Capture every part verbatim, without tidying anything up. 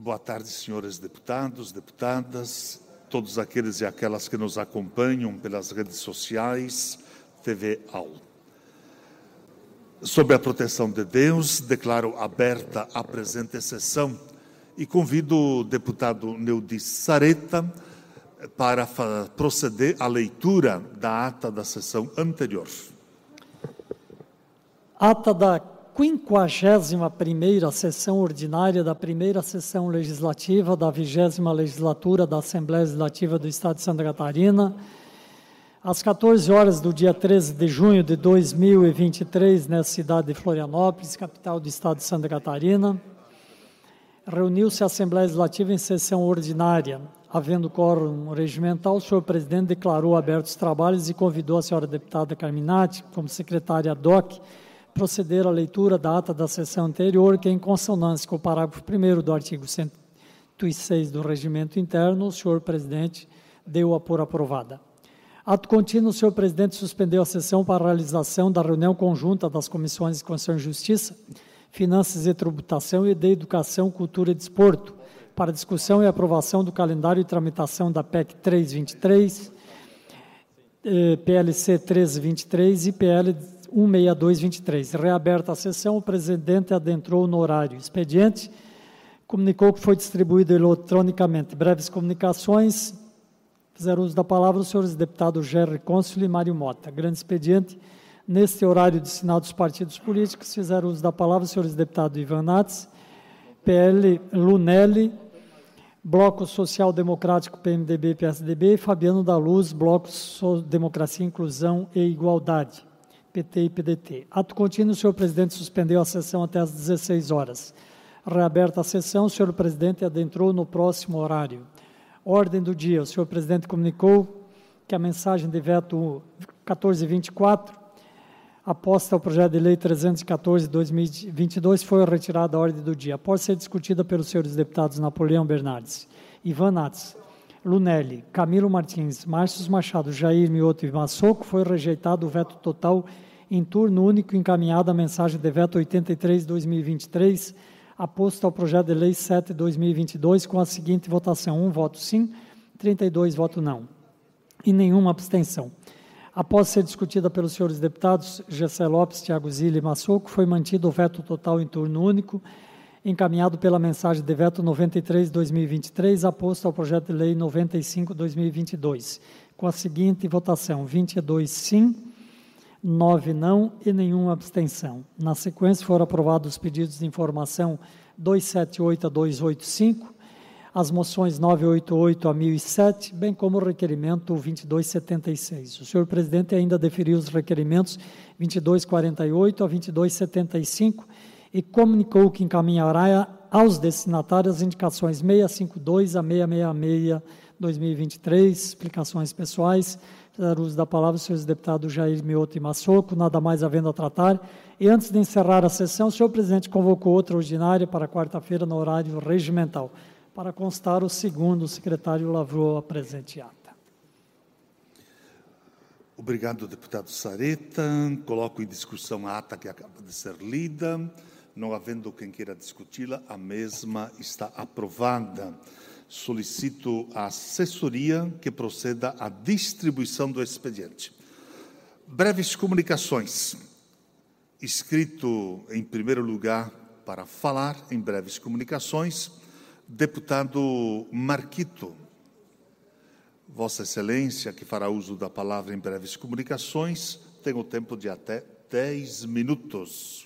Boa tarde, senhores deputados, deputadas, todos aqueles e aquelas que nos acompanham pelas redes sociais, T V Aula. Sob a proteção de Deus, declaro aberta a presente sessão e convido o deputado Neudi Sareta para proceder à leitura da ata da sessão anterior. Ata da quinquagésima primeira sessão ordinária da primeira sessão legislativa da vigésima legislatura da Assembleia Legislativa do Estado de Santa Catarina, às quatorze horas do dia treze de junho de dois mil e vinte e três, na cidade de Florianópolis, capital do Estado de Santa Catarina, reuniu-se a Assembleia Legislativa em sessão ordinária. Havendo quórum regimental, o senhor presidente declarou abertos os trabalhos e convidou a senhora deputada Carminati, como secretária ad hoc, proceder à leitura da ata da sessão anterior, que, em consonância com o parágrafo primeiro do artigo cento e seis do Regimento Interno, o senhor presidente deu-a por aprovada. Ato contínuo, o senhor presidente suspendeu a sessão para a realização da reunião conjunta das comissões de Constituição e Justiça, Finanças e Tributação e de Educação, Cultura e Desporto, para discussão e aprovação do calendário e tramitação da P E C trezentos e vinte e três, eh, P L C trezentos e vinte e três e P L cento e sessenta e dois vinte e três. Reaberta a sessão, o presidente adentrou no horário expediente, comunicou que foi distribuído eletronicamente. Breves comunicações, fizeram uso da palavra os senhores deputados Gerry Cônsul e Mário Mota. Grande expediente, neste horário de sinal dos partidos políticos, fizeram uso da palavra os senhores deputados Ivan Nats, P L Lunelli, Bloco Social Democrático, P M D B e P S D B, e Fabiano da Luz, Bloco Democracia, Inclusão e Igualdade, P T e P D T. Ato contínuo, o senhor presidente suspendeu a sessão até às dezesseis horas. Reaberta a sessão, o senhor presidente adentrou no próximo horário. Ordem do dia, o senhor presidente comunicou que a mensagem de veto quatorze vinte e quatro, aposta ao projeto de lei trezentos e quatorze de dois mil e vinte e dois, foi retirada da ordem do dia. Após ser discutida pelos senhores deputados Napoleão Bernardes, Ivan Nats, Lunelli, Camilo Martins, Márcio Machado, Jair Mioto e Massoco, foi rejeitado o veto total em turno único, encaminhada a mensagem de veto oitenta e três de dois mil e vinte e três, aposta ao projeto de lei sete de dois mil e vinte e dois, com a seguinte votação: um voto sim, trinta e dois votos não, e nenhuma abstenção. Após ser discutida pelos senhores deputados Gessé Lopes, Thiago Zilli e Massoco, foi mantido o veto total em turno único, encaminhado pela mensagem de veto noventa e três de dois mil e vinte e três, aposto ao projeto de lei noventa e cinco de dois mil e vinte e dois, com a seguinte votação: vinte e dois sim, nove não e nenhuma abstenção. Na sequência, foram aprovados os pedidos de informação duzentos e setenta e oito a duzentos e oitenta e cinco, as moções novecentos e oitenta e oito a mil e sete, bem como o requerimento vinte e dois setenta e seis. O senhor presidente ainda deferiu os requerimentos vinte e dois quarenta e oito a vinte e dois setenta e cinco e comunicou que encaminhará aos destinatários as indicações seiscentos e cinquenta e dois a seiscentos e sessenta e seis dois mil e vinte e três, explicações pessoais. Fizeram uso da palavra os senhores deputados Jair Mioto e Massoco, nada mais havendo a tratar. E antes de encerrar a sessão, o senhor presidente convocou outra ordinária para quarta-feira no horário regimental. Para constar, o segundo, o secretário lavrou a presente ata. Obrigado, deputado Sareta. Coloco em discussão a ata que acaba de ser lida. Não havendo quem queira discuti-la, a mesma está aprovada. Solicito à assessoria que proceda à distribuição do expediente. Breves comunicações. Inscrito em primeiro lugar para falar em breves comunicações, deputado Marquito. Vossa Excelência, que fará uso da palavra em breves comunicações, tem o tempo de até dez minutos.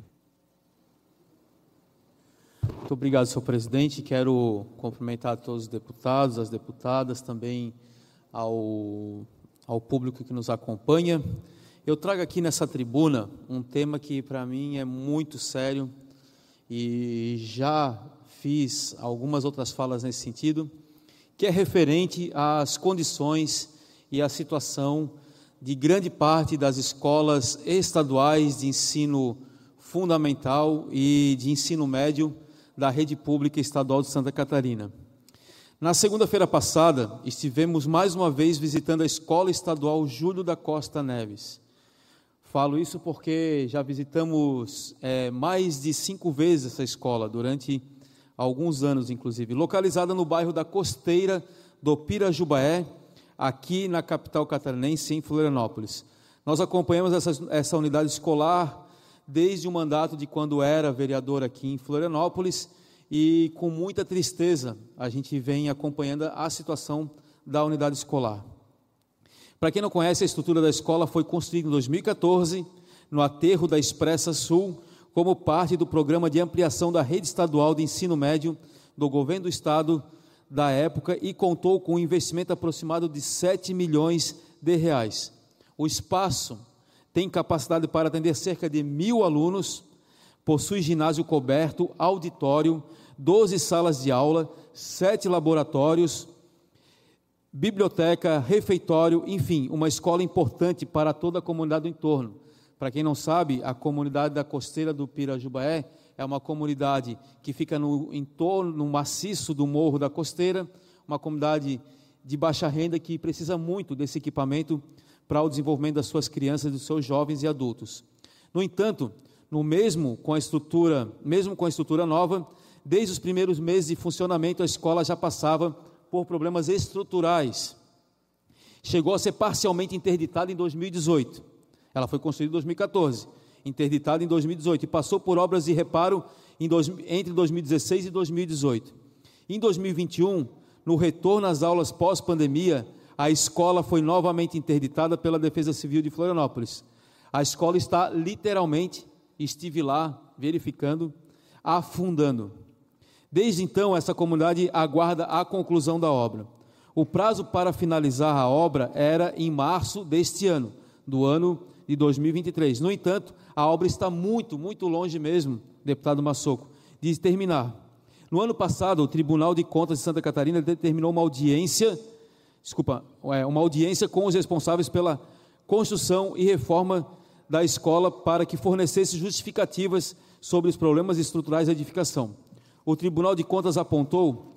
Muito obrigado, senhor presidente. Quero cumprimentar todos os deputados, as deputadas, também ao, ao público que nos acompanha. Eu trago aqui nessa tribuna um tema que, para mim, é muito sério e já fiz algumas outras falas nesse sentido, que é referente às condições e à situação de grande parte das escolas estaduais de ensino fundamental e de ensino médio da rede pública estadual de Santa Catarina. Na segunda-feira passada, estivemos mais uma vez visitando a Escola Estadual Júlio da Costa Neves. Falo isso porque já visitamos é, mais de cinco vezes essa escola durante há alguns anos, inclusive, localizada no bairro da Costeira do Pirajubaé, aqui na capital catarinense, em Florianópolis. Nós acompanhamos essa, essa unidade escolar desde o mandato de quando era vereador aqui em Florianópolis, e com muita tristeza a gente vem acompanhando a situação da unidade escolar. Para quem não conhece, a estrutura da escola foi construída em dois mil e quatorze, no aterro da Expressa Sul, como parte do programa de ampliação da rede estadual de ensino médio do governo do estado da época, e contou com um investimento aproximado de sete milhões de reais. O espaço tem capacidade para atender cerca de mil alunos, possui ginásio coberto, auditório, doze salas de aula, sete laboratórios, biblioteca, refeitório, enfim, uma escola importante para toda a comunidade do entorno. Para quem não sabe, a comunidade da Costeira do Pirajubaé é uma comunidade que fica no entorno, no maciço do Morro da Costeira, uma comunidade de baixa renda que precisa muito desse equipamento para o desenvolvimento das suas crianças, dos seus jovens e adultos. No entanto, no mesmo com a estrutura, mesmo com a estrutura nova, desde os primeiros meses de funcionamento, a escola já passava por problemas estruturais. Chegou a ser parcialmente interditada em dois mil e dezoito. Ela foi construída em dois mil e quatorze, interditada em dois mil e dezoito, e passou por obras de reparo em dois, entre dois mil e dezesseis e dois mil e dezoito. Em dois mil e vinte e um, no retorno às aulas pós-pandemia, a escola foi novamente interditada pela Defesa Civil de Florianópolis. A escola está literalmente, estive lá verificando, afundando. Desde então, essa comunidade aguarda a conclusão da obra. O prazo para finalizar a obra era em março deste ano, do ano de dois mil e vinte e três. No entanto, a obra está muito, muito longe mesmo, deputado Massoco, de terminar. No ano passado, o Tribunal de Contas de Santa Catarina determinou uma audiência, desculpa, uma audiência com os responsáveis pela construção e reforma da escola para que fornecesse justificativas sobre os problemas estruturais da edificação. O Tribunal de Contas apontou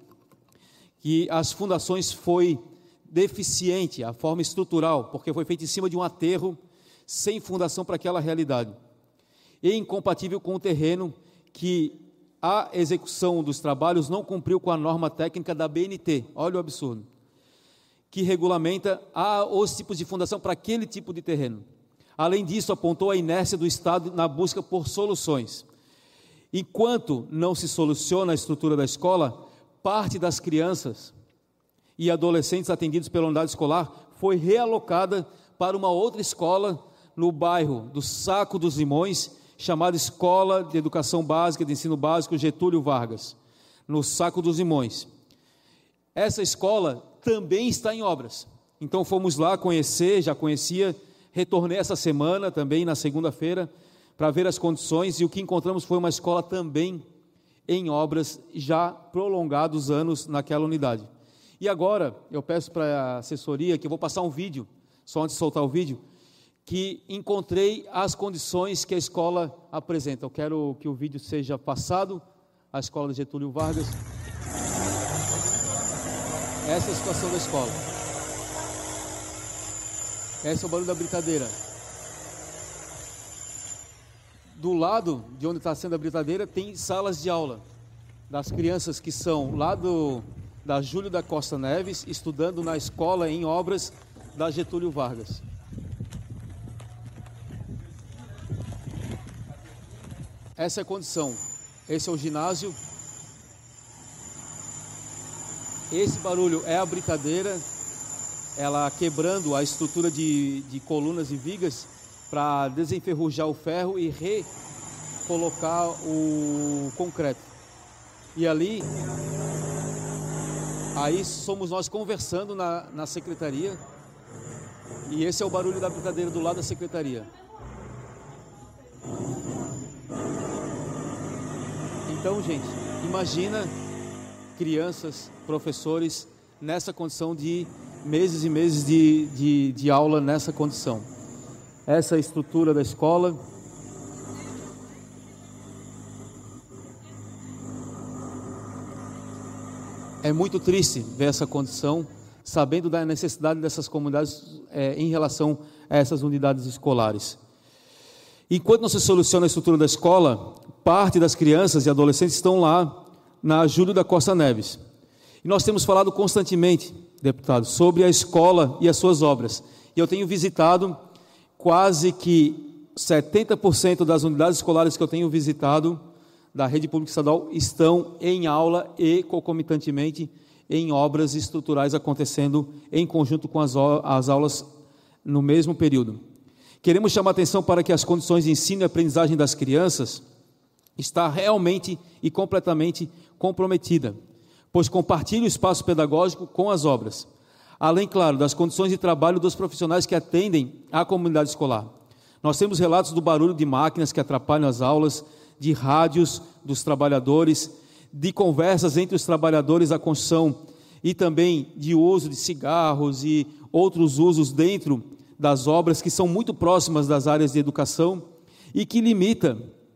que as fundações foi deficiente, a forma estrutural, porque foi feita em cima de um aterro sem fundação para aquela realidade, e incompatível com o terreno, que a execução dos trabalhos não cumpriu com a norma técnica da B N T, olha o absurdo, que regulamenta a, os tipos de fundação para aquele tipo de terreno. Além disso, apontou a inércia do Estado na busca por soluções. Enquanto não se soluciona a estrutura da escola, parte das crianças e adolescentes atendidos pela unidade escolar foi realocada para uma outra escola no bairro do Saco dos Limões, chamada Escola de Educação Básica, de Ensino Básico Getúlio Vargas, no Saco dos Limões. Essa escola também está em obras, então fomos lá conhecer, já conhecia, retornei essa semana também, na segunda-feira, para ver as condições, e o que encontramos foi uma escola também em obras, já prolongados anos naquela unidade. E agora, eu peço para a assessoria, que eu vou passar um vídeo, só antes de soltar o vídeo, que encontrei as condições que a escola apresenta. Eu quero que o vídeo seja passado, a escola de Getúlio Vargas. Essa é a situação da escola. Esse é o barulho da britadeira. Do lado de onde está sendo a britadeira, tem salas de aula das crianças que são lá do, da Júlio da Costa Neves, estudando na escola em obras da Getúlio Vargas. Essa é a condição. Esse é o ginásio. Esse barulho é a britadeira, ela quebrando a estrutura de, de colunas e vigas para desenferrujar o ferro e recolocar o concreto. E ali, aí somos nós conversando na, na secretaria, e esse é o barulho da britadeira do lado da secretaria. Então, gente, imagina crianças, professores, nessa condição de meses e meses de, de, de aula nessa condição. Essa é a estrutura da escola. É muito triste ver essa condição, sabendo da necessidade dessas comunidades é, em relação a essas unidades escolares. Enquanto não se soluciona a estrutura da escola, parte das crianças e adolescentes estão lá na Júlio da Costa Neves. E nós temos falado constantemente, deputado, sobre a escola e as suas obras. E eu tenho visitado quase que setenta por cento das unidades escolares que eu tenho visitado da rede pública estadual estão em aula e, concomitantemente, em obras estruturais acontecendo em conjunto com as, as aulas no mesmo período. Queremos chamar a atenção para que as condições de ensino e aprendizagem das crianças está realmente e completamente comprometida, pois compartilha o espaço pedagógico com as obras, além, claro, das condições de trabalho dos profissionais que atendem à comunidade escolar. Nós temos relatos do barulho de máquinas que atrapalham as aulas, de rádios dos trabalhadores, de conversas entre os trabalhadores da construção e também de uso de cigarros e outros usos dentro das obras que são muito próximas das áreas de educação e que limita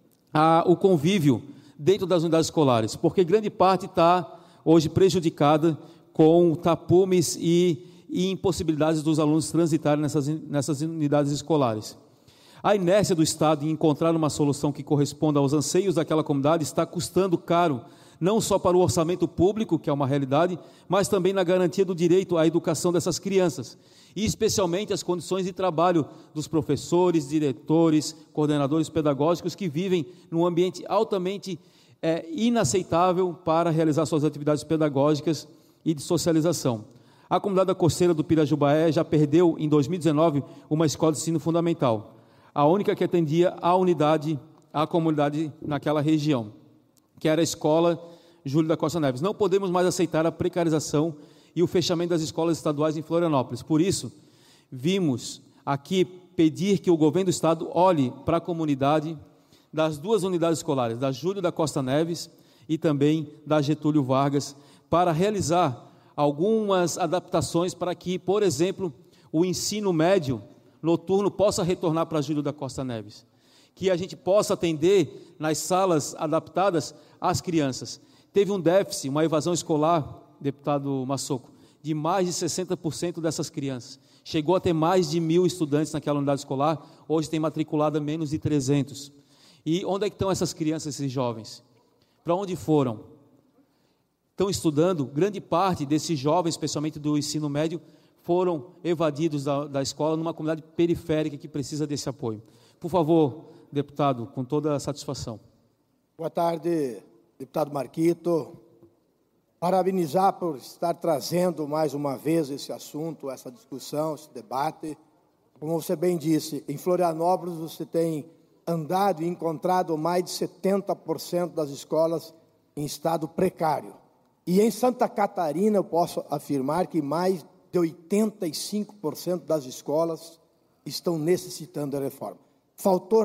a, o convívio dentro das unidades escolares, porque grande parte está hoje prejudicada com tapumes e, e impossibilidades dos alunos transitarem nessas, nessas unidades escolares. A inércia do Estado em encontrar uma solução que corresponda aos anseios daquela comunidade está custando caro, não só para o orçamento público, que é uma realidade, mas também na garantia do direito à educação dessas crianças, e especialmente as condições de trabalho dos professores, diretores, coordenadores pedagógicos que vivem num ambiente altamente é, inaceitável para realizar suas atividades pedagógicas e de socialização. A comunidade da Costeira do Pirajubaé já perdeu, em dois mil e dezenove, uma escola de ensino fundamental, a única que atendia a unidade, a comunidade naquela região, que era a escola Júlio da Costa Neves. Não podemos mais aceitar a precarização e o fechamento das escolas estaduais em Florianópolis. Por isso, vimos aqui pedir que o governo do estado olhe para a comunidade das duas unidades escolares, da Júlio da Costa Neves e também da Getúlio Vargas, para realizar algumas adaptações para que, por exemplo, o ensino médio noturno possa retornar para a Júlio da Costa Neves, que a gente possa atender nas salas adaptadas às crianças. Teve um déficit, uma evasão escolar, deputado Massoco, de mais de sessenta por cento dessas crianças. Chegou a ter mais de mil estudantes naquela unidade escolar, hoje tem matriculada menos de trezentos. E onde é que estão essas crianças, esses jovens? Para onde foram? Estão estudando, grande parte desses jovens, especialmente do ensino médio, foram evadidos da, da escola numa comunidade periférica que precisa desse apoio. Por favor, deputado, com toda a satisfação. Boa tarde, deputado Marquito. Parabenizar por estar trazendo mais uma vez esse assunto, essa discussão, esse debate. Como você bem disse, em Florianópolis você tem andado e encontrado mais de setenta por cento das escolas em estado precário. E em Santa Catarina eu posso afirmar que mais de oitenta e cinco por cento das escolas estão necessitando de reforma. Faltou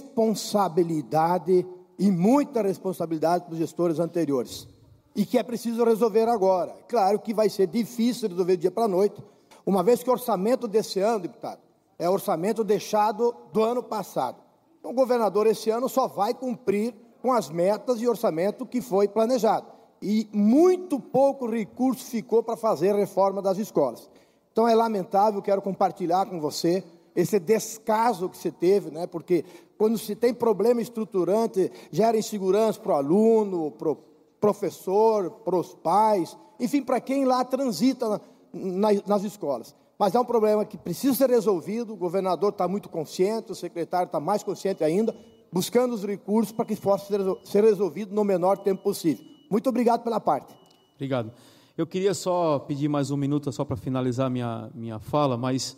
responsabilidade e muita responsabilidade dos gestores anteriores. E que é preciso resolver agora. Claro que vai ser difícil resolver do dia para a noite, uma vez que o orçamento desse ano, deputado, é orçamento deixado do ano passado. Então, o governador esse ano só vai cumprir com as metas e orçamento que foi planejado. E muito pouco recurso ficou para fazer a reforma das escolas. Então, é lamentável, quero compartilhar com você esse descaso que você teve, né? Porque quando se tem problema estruturante, gera insegurança para o aluno, para o professor, para os pais, enfim, para quem lá transita na, na, nas escolas. Mas é um problema que precisa ser resolvido, o governador está muito consciente, o secretário está mais consciente ainda, buscando os recursos para que possa ser, ser resolvido no menor tempo possível. Muito obrigado pela parte. Obrigado. Eu queria só pedir mais um minuto só para finalizar minha, minha fala, mas,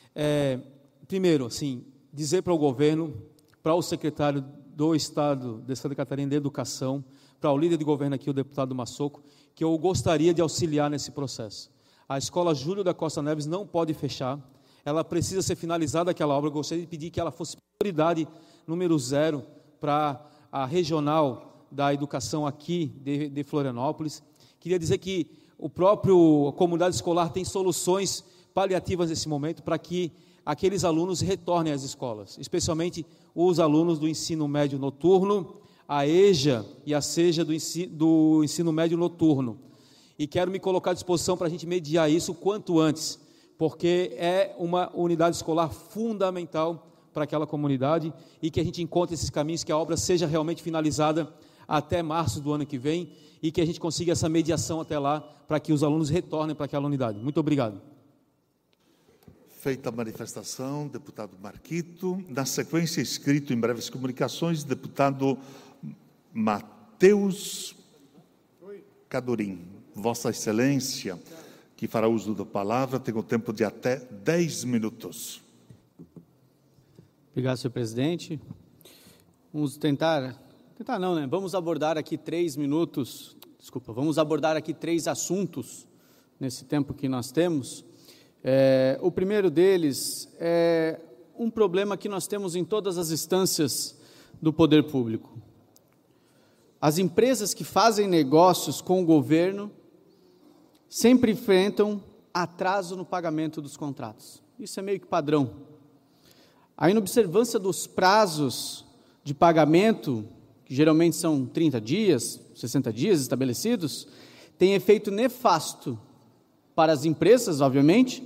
é, primeiro, assim, dizer para o governo, para o secretário do Estado de Santa Catarina de Educação, para o líder de governo aqui, o deputado Massoco, que eu gostaria de auxiliar nesse processo. A escola Júlio da Costa Neves não pode fechar, ela precisa ser finalizada aquela obra. Eu gostaria de pedir que ela fosse prioridade número zero para a regional da educação aqui de, de Florianópolis. Queria dizer que o próprio a comunidade escolar tem soluções paliativas nesse momento para que aqueles alunos retornem às escolas, especialmente os alunos do ensino médio noturno, a EJA e a SEJA do ensino, do ensino médio noturno. E quero me colocar à disposição para a gente mediar isso o quanto antes, porque é uma unidade escolar fundamental para aquela comunidade e que a gente encontre esses caminhos, que a obra seja realmente finalizada até março do ano que vem, e que a gente consiga essa mediação até lá, para que os alunos retornem para aquela unidade. Muito obrigado. Feita a manifestação, deputado Marquito. Na sequência, escrito em breves comunicações, deputado Matheus Cadorim. Vossa Excelência, que fará uso da palavra, tem o tempo de até dez minutos. Obrigado, senhor presidente. Vamos tentar, tentar não, né? Vamos abordar aqui três minutos, desculpa, vamos abordar aqui três assuntos nesse tempo que nós temos. É, o primeiro deles é um problema que nós temos em todas as instâncias do poder público. As empresas que fazem negócios com o governo sempre enfrentam atraso no pagamento dos contratos. Isso é meio que padrão. A inobservância dos prazos de pagamento, que geralmente são trinta dias, sessenta dias estabelecidos, tem efeito nefasto para as empresas, obviamente,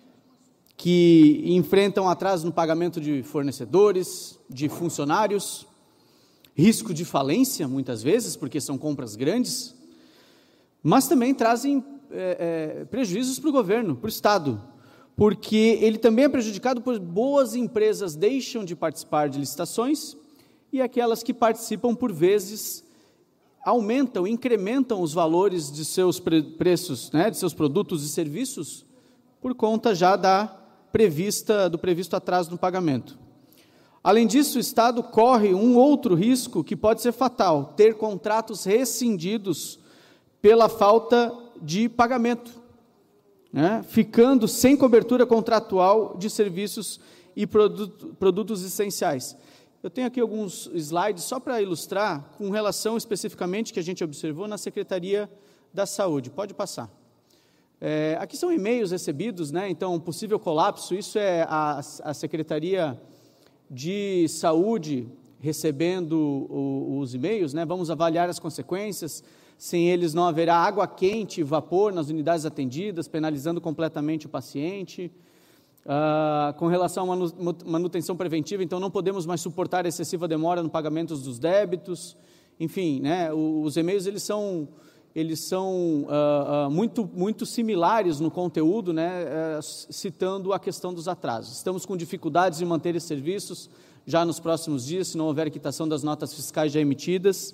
que enfrentam atraso no pagamento de fornecedores, de funcionários, risco de falência, muitas vezes, porque são compras grandes, mas também trazem é, é, prejuízos para o governo, para o Estado, porque ele também é prejudicado por boas empresas deixam de participar de licitações e aquelas que participam, por vezes, aumentam, incrementam os valores de seus pre- preços, né, de seus produtos e serviços, por conta já da prevista, do previsto atraso no pagamento. Além disso, o Estado corre um outro risco que pode ser fatal, ter contratos rescindidos pela falta de pagamento, né, ficando sem cobertura contratual de serviços e produto, produtos essenciais. Eu tenho aqui alguns slides só para ilustrar, com relação especificamente que a gente observou na Secretaria da Saúde. Pode passar. É, aqui são e-mails recebidos, né, então, um possível colapso, isso é a, a Secretaria de Saúde recebendo o, os e-mails, né, vamos avaliar as consequências. Sem eles não haverá água quente e vapor nas unidades atendidas, penalizando completamente o paciente. Ah, com relação à manutenção preventiva, então não podemos mais suportar excessiva demora no pagamento dos débitos. Enfim, né, os e-mails eles são, eles são ah, ah, muito, muito similares no conteúdo, né, ah, citando a questão dos atrasos. Estamos com dificuldades em manter esses serviços já nos próximos dias, se não houver quitação das notas fiscais já emitidas.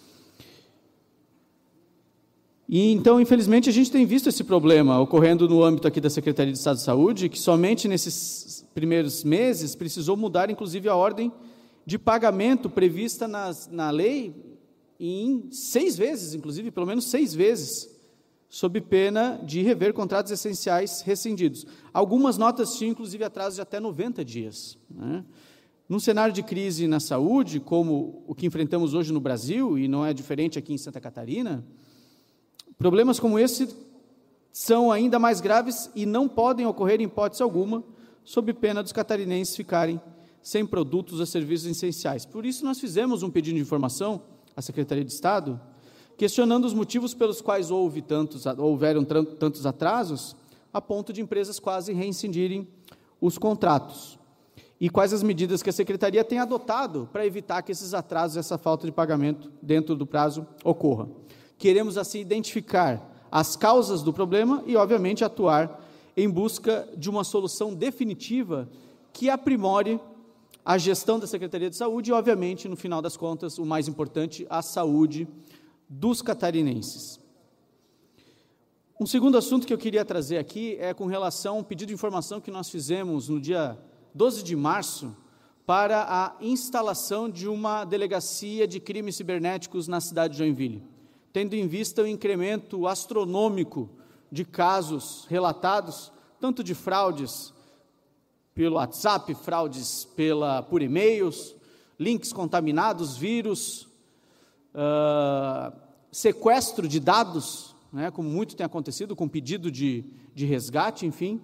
E, então, infelizmente, a gente tem visto esse problema ocorrendo no âmbito aqui da Secretaria de Estado de Saúde, que somente nesses primeiros meses precisou mudar, inclusive, a ordem de pagamento prevista nas, na lei em seis vezes, inclusive, pelo menos seis vezes, sob pena de rever contratos essenciais rescindidos. Algumas notas tinham, inclusive, atraso de até noventa dias. Né? Num cenário de crise na saúde, como o que enfrentamos hoje no Brasil, e não é diferente aqui em Santa Catarina, problemas como esse são ainda mais graves e não podem ocorrer em hipótese alguma, sob pena dos catarinenses ficarem sem produtos ou serviços essenciais. Por isso, nós fizemos um pedido de informação à Secretaria de Estado, questionando os motivos pelos quais houve tantos, houveram tantos atrasos, a ponto de empresas quase reincindirem os contratos. E quais as medidas que a Secretaria tem adotado para evitar que esses atrasos, essa falta de pagamento dentro do prazo ocorra. Queremos, assim, identificar as causas do problema e, obviamente, atuar em busca de uma solução definitiva que aprimore a gestão da Secretaria de Saúde e, obviamente, no final das contas, o mais importante, a saúde dos catarinenses. Um segundo assunto que eu queria trazer aqui é com relação a um pedido de informação que nós fizemos no dia doze de março para a instalação de uma delegacia de crimes cibernéticos na cidade de Joinville, tendo em vista o incremento astronômico de casos relatados, tanto de fraudes pelo WhatsApp, fraudes pela, por e-mails, links contaminados, vírus, uh, sequestro de dados, né, como muito tem acontecido, com pedido de, de resgate, enfim.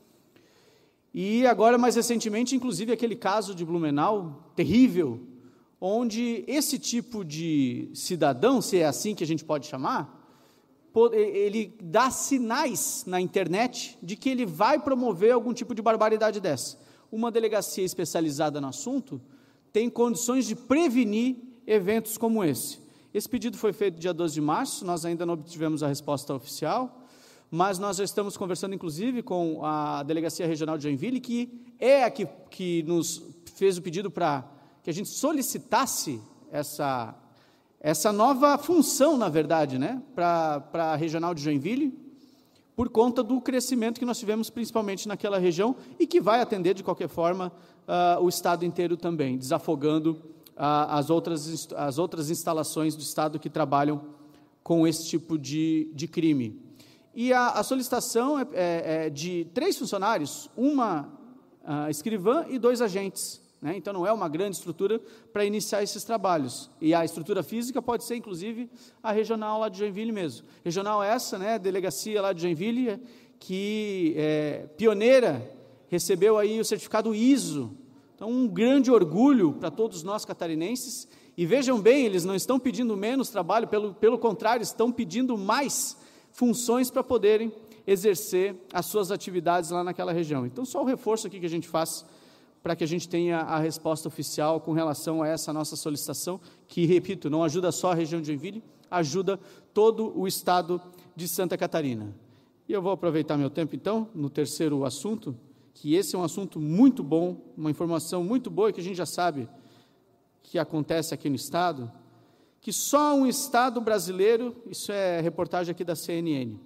E agora, mais recentemente, inclusive aquele caso de Blumenau, terrível, onde esse tipo de cidadão, se é assim que a gente pode chamar, ele dá sinais na internet de que ele vai promover algum tipo de barbaridade dessa. Uma delegacia especializada no assunto tem condições de prevenir eventos como esse. Esse pedido foi feito dia doze de março, nós ainda não obtivemos a resposta oficial, mas nós já estamos conversando, inclusive, com a Delegacia Regional de Joinville, que é a que, que nos fez o pedido para que a gente solicitasse essa, essa nova função, na verdade, né, para, para a Regional de Joinville, por conta do crescimento que nós tivemos, principalmente naquela região, e que vai atender, de qualquer forma, uh, o Estado inteiro também, desafogando uh, as, outras, as outras instalações do Estado que trabalham com esse tipo de, de crime. E a, a solicitação é, é, é de três funcionários, uma uh, escrivã e dois agentes, né? Então, não é uma grande estrutura para iniciar esses trabalhos. E a estrutura física pode ser, inclusive, a regional lá de Joinville mesmo. Regional essa, né, delegacia lá de Joinville, que é pioneira, recebeu aí o certificado I S O. Então, um grande orgulho para todos nós catarinenses. E vejam bem, eles não estão pedindo menos trabalho, pelo, pelo contrário, estão pedindo mais funções para poderem exercer as suas atividades lá naquela região. Então, só o reforço aqui que a gente faz para que a gente tenha a resposta oficial com relação a essa nossa solicitação, que, repito, não ajuda só a região de Joinville, ajuda todo o estado de Santa Catarina. E eu vou aproveitar meu tempo, então, no terceiro assunto, que esse é um assunto muito bom, uma informação muito boa, que a gente já sabe que acontece aqui no estado, que só um estado brasileiro, isso é reportagem aqui da C N N,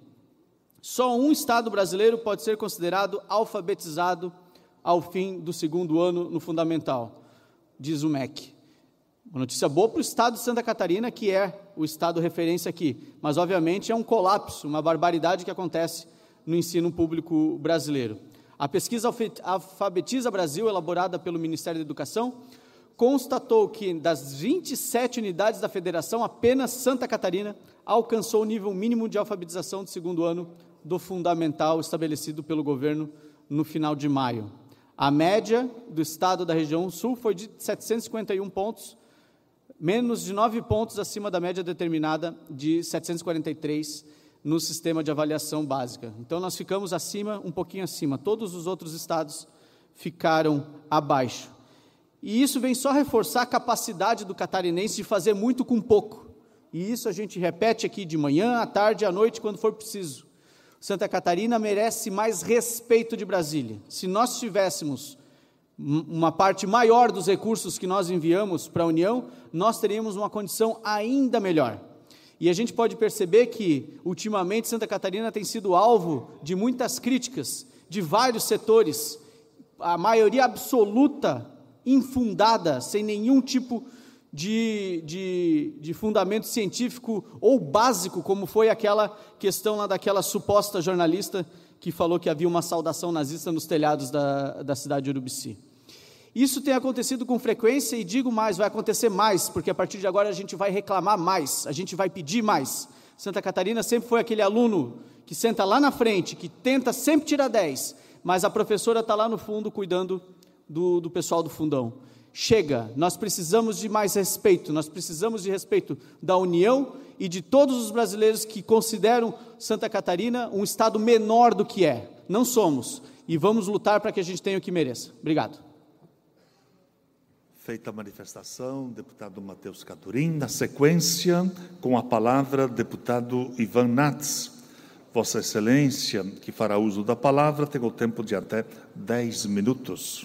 só um estado brasileiro pode ser considerado alfabetizado ao fim do segundo ano no fundamental, diz o M E C. Uma notícia boa para o estado de Santa Catarina, que é o estado referência aqui, mas obviamente é um colapso, uma barbaridade que acontece no ensino público brasileiro. A pesquisa Alfabetiza Brasil, elaborada pelo Ministério da Educação, constatou que das vinte e sete unidades da federação, apenas Santa Catarina alcançou o nível mínimo de alfabetização do segundo ano do fundamental estabelecido pelo governo no final de maio. A média do estado da região sul foi de setecentos e cinquenta e um pontos, menos de nove pontos acima da média determinada de setecentos e quarenta e três no sistema de avaliação básica. Então, nós ficamos acima, um pouquinho acima. Todos os outros estados ficaram abaixo. E isso vem só reforçar a capacidade do catarinense de fazer muito com pouco. E isso a gente repete aqui de manhã, à tarde, à noite, quando for preciso. Santa Catarina merece mais respeito de Brasília. Se nós tivéssemos uma parte maior dos recursos que nós enviamos para a União, nós teríamos uma condição ainda melhor. E a gente pode perceber que, ultimamente, Santa Catarina tem sido alvo de muitas críticas, de vários setores, a maioria absoluta, infundada, sem nenhum tipo de, de, de fundamento científico ou básico, como foi aquela questão lá daquela suposta jornalista que falou que havia uma saudação nazista nos telhados da, da cidade de Urubici. Isso tem acontecido com frequência e digo mais, vai acontecer mais, porque a partir de agora a gente vai reclamar mais, a gente vai pedir mais. Santa Catarina sempre foi aquele aluno que senta lá na frente, que tenta sempre tirar dez, mas a professora está lá no fundo cuidando do, do pessoal do fundão. Chega, nós precisamos de mais respeito, nós precisamos de respeito da União e de todos os brasileiros que consideram Santa Catarina um estado menor do que é. Não somos, e vamos lutar para que a gente tenha o que mereça. Obrigado. Feita a manifestação, deputado Matheus Caturim. Na sequência, com a palavra, deputado Ivan Nats. Vossa Excelência, que fará uso da palavra, tem o tempo de até dez minutos.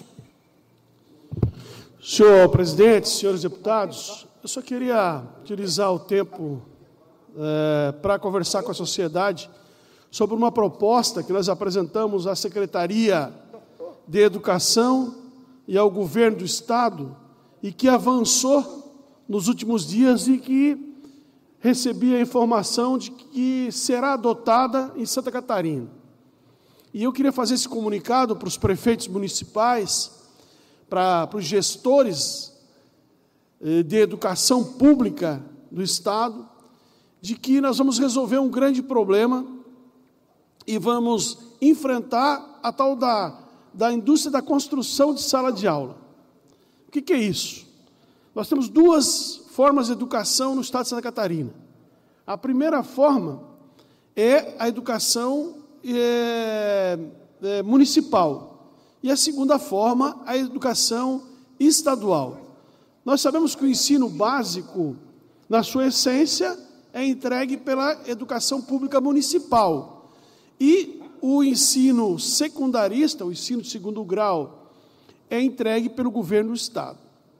Senhor presidente, senhores deputados, eu só queria utilizar o tempo é, para conversar com a sociedade sobre uma proposta que nós apresentamos à Secretaria de Educação e ao Governo do Estado e que avançou nos últimos dias e que recebi a informação de que será adotada em Santa Catarina. E eu queria fazer esse comunicado para os prefeitos municipais, para, para os gestores de educação pública do Estado, de que nós vamos resolver um grande problema e vamos enfrentar a tal da, da indústria da construção de sala de aula. O que, que é isso? Nós temos duas formas de educação no Estado de Santa Catarina. A primeira forma é a educação é, é, municipal. E a segunda forma, a educação estadual. Nós sabemos que o ensino básico na sua essência, é entregue pela educação pública municipal. E o ensino secundarista, o ensino de segundo grau, é entregue pelo governo do Estado.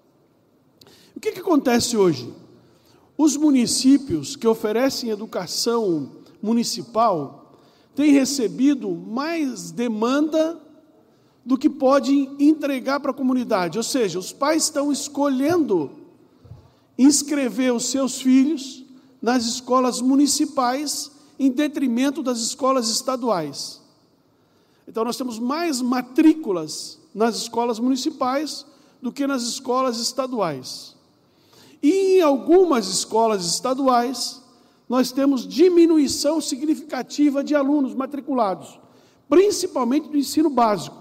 O que, que acontece hoje? Os municípios que oferecem educação municipal têm recebido mais demanda do que podem entregar para a comunidade. Ou seja, os pais estão escolhendo inscrever os seus filhos nas escolas municipais em detrimento das escolas estaduais. Então, nós temos mais matrículas nas escolas municipais do que nas escolas estaduais. E em algumas escolas estaduais, nós temos diminuição significativa de alunos matriculados, principalmente do ensino básico.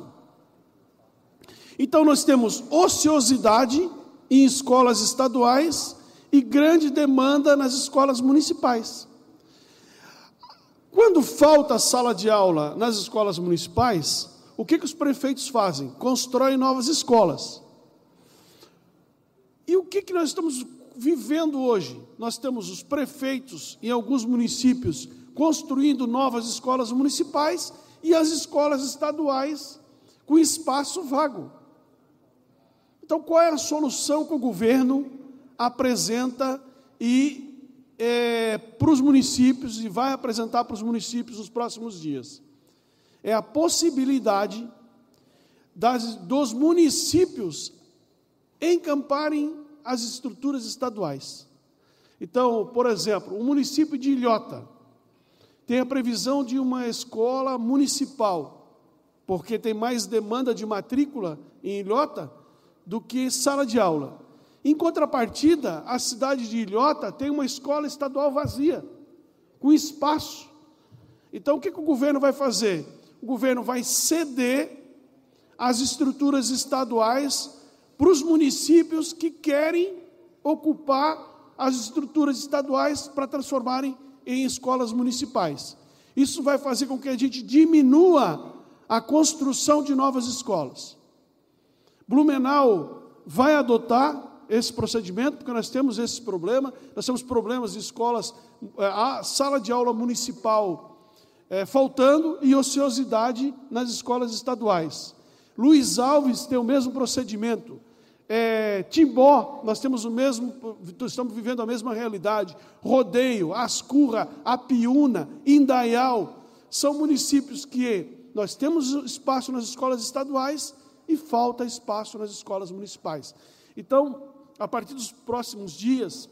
Então, nós temos ociosidade em escolas estaduais e grande demanda nas escolas municipais. Quando falta sala de aula nas escolas municipais, o que, que os prefeitos fazem? Constroem novas escolas. E o que, que nós estamos vivendo hoje? Nós temos os prefeitos em alguns municípios construindo novas escolas municipais e as escolas estaduais com espaço vago. Então, qual é a solução que o governo apresenta e é, para os municípios e vai apresentar para os municípios nos próximos dias? É a possibilidade das, dos municípios encamparem as estruturas estaduais. Então, por exemplo, o município de Ilhota tem a previsão de uma escola municipal, porque tem mais demanda de matrícula em Ilhota do que sala de aula. Em contrapartida, a cidade de Ilhota tem uma escola estadual vazia, com espaço. Então, o que, que o governo vai fazer? O governo vai ceder as estruturas estaduais para os municípios que querem ocupar as estruturas estaduais para transformarem em escolas municipais. Isso vai fazer com que a gente diminua a construção de novas escolas. Blumenau vai adotar esse procedimento, porque nós temos esse problema, nós temos problemas de escolas, a sala de aula municipal é, faltando e ociosidade nas escolas estaduais. Luiz Alves tem o mesmo procedimento. É, Timbó, nós temos o mesmo, estamos vivendo a mesma realidade. Rodeio, Ascurra, Apiúna, Indaial, são municípios que nós temos espaço nas escolas estaduais e falta espaço nas escolas municipais. Então, a partir dos próximos dias,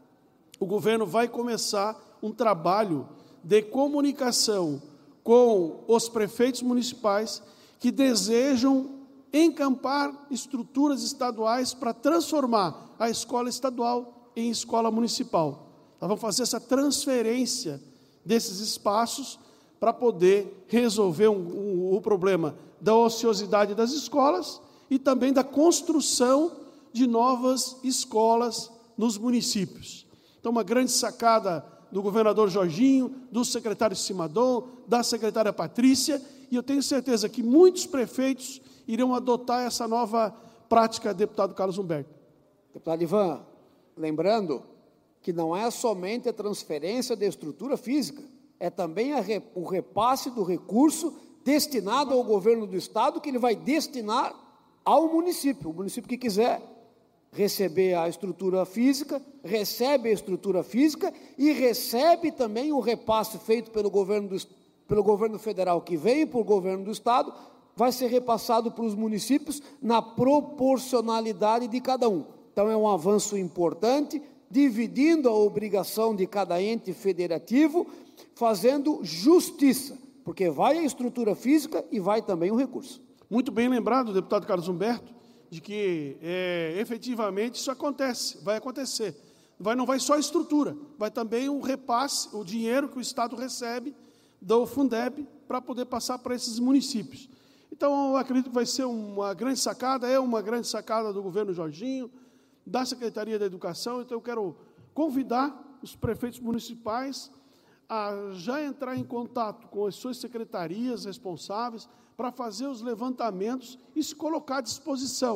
o governo vai começar um trabalho de comunicação com os prefeitos municipais que desejam encampar estruturas estaduais para transformar a escola estadual em escola municipal. Nós vamos fazer essa transferência desses espaços para poder resolver um, um, o problema da ociosidade das escolas e também da construção de novas escolas nos municípios. Então, uma grande sacada do governador Jorginho, do secretário Simadon, da secretária Patrícia, e eu tenho certeza que muitos prefeitos irão adotar essa nova prática, deputado Carlos Humberto. Deputado Ivan, lembrando que não é somente a transferência da estrutura física, é também a re, o repasse do recurso destinado ao governo do Estado, que ele vai destinar ao município. O município que quiser receber a estrutura física, recebe a estrutura física e recebe também o repasse feito pelo governo, do, pelo governo federal, que veio para o governo do Estado, vai ser repassado para os municípios na proporcionalidade de cada um. Então, é um avanço importante, dividindo a obrigação de cada ente federativo, fazendo justiça, porque vai a estrutura física e vai também o recurso. Muito bem lembrado, deputado Carlos Humberto, de que é, efetivamente isso acontece, vai acontecer. Vai, não vai só a estrutura, vai também um repasse, o dinheiro que o Estado recebe do Fundeb para poder passar para esses municípios. Então, eu acredito que vai ser uma grande sacada, é uma grande sacada do governo Jorginho, da Secretaria da Educação. Então, eu quero convidar os prefeitos municipais a já entrar em contato com as suas secretarias responsáveis para fazer os levantamentos e se colocar à disposição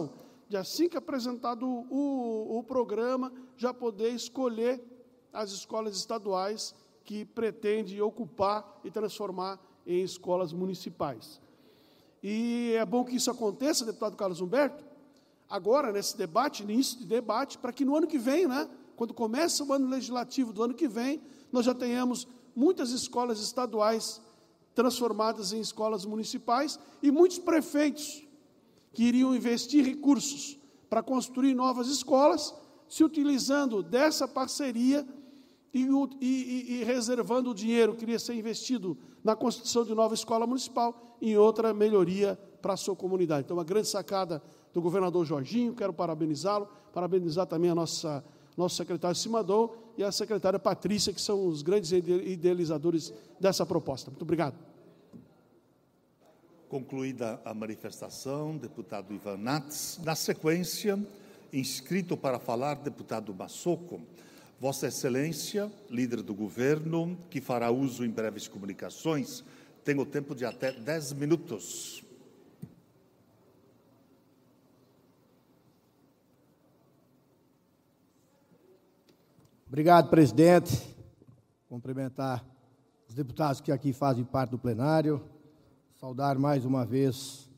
de assim que apresentado o, o, o programa, já poder escolher as escolas estaduais que pretende ocupar e transformar em escolas municipais. E é bom que isso aconteça, deputado Carlos Humberto, agora, nesse debate, início de debate, para que no ano que vem, né, quando começa o ano legislativo do ano que vem, nós já tenhamos muitas escolas estaduais transformadas em escolas municipais e muitos prefeitos que iriam investir recursos para construir novas escolas, se utilizando dessa parceria e, e, e reservando o dinheiro que iria ser investido na construção de nova escola municipal em outra melhoria para a sua comunidade. Então, uma grande sacada do governador Jorginho, quero parabenizá-lo, parabenizar também a nossa, nosso secretário Simadou e a secretária Patrícia, que são os grandes idealizadores dessa proposta. Muito obrigado. Concluída a manifestação, deputado Ivan Nats. Na sequência, inscrito para falar, deputado Massoco. Vossa Excelência, líder do governo, que fará uso em breves comunicações, tem o tempo de até dez minutos. Obrigado, presidente. Cumprimentar os deputados que aqui fazem parte do plenário. Saudar mais uma vez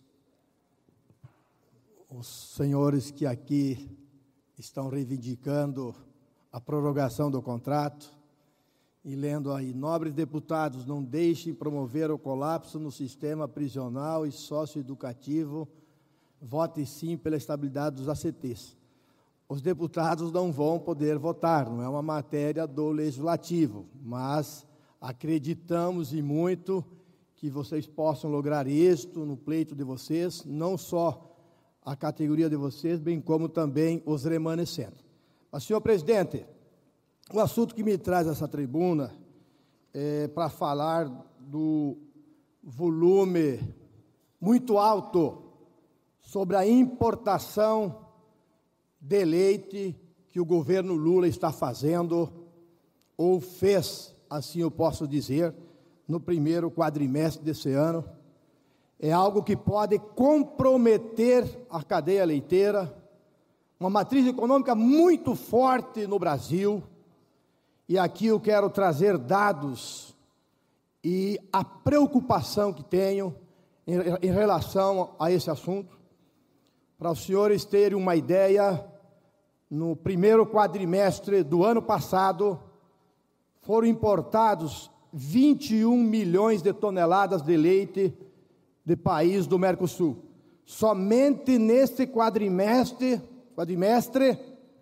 os senhores que aqui estão reivindicando a prorrogação do contrato e lendo aí: nobres deputados, não deixem promover o colapso no sistema prisional e socioeducativo, vote sim pela estabilidade dos A C Tês. Os deputados não vão poder votar, não é uma matéria do Legislativo, mas acreditamos e muito que vocês possam lograr êxito no pleito de vocês, não só a categoria de vocês, bem como também os remanescentes. Mas, senhor presidente, o assunto que me traz essa tribuna é para falar do volume muito alto sobre a importação de leite que o governo Lula está fazendo, ou fez, assim eu posso dizer, no primeiro quadrimestre desse ano. É algo que pode comprometer a cadeia leiteira, uma matriz econômica muito forte no Brasil, e aqui eu quero trazer dados e a preocupação que tenho em, em relação a esse assunto. Para os senhores terem uma ideia, no primeiro quadrimestre do ano passado, foram importados vinte e um milhões de toneladas de leite de país do Mercosul. Somente neste quadrimestre, quadrimestre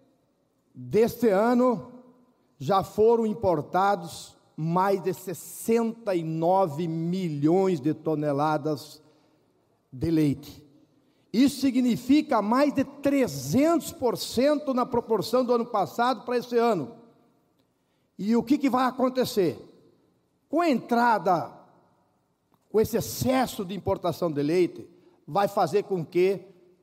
deste ano, já foram importados mais de sessenta e nove milhões de toneladas de leite. Isso significa mais de trezentos por cento na proporção do ano passado para esse ano. E o que, que vai acontecer? Com a entrada, com esse excesso de importação de leite, vai fazer com que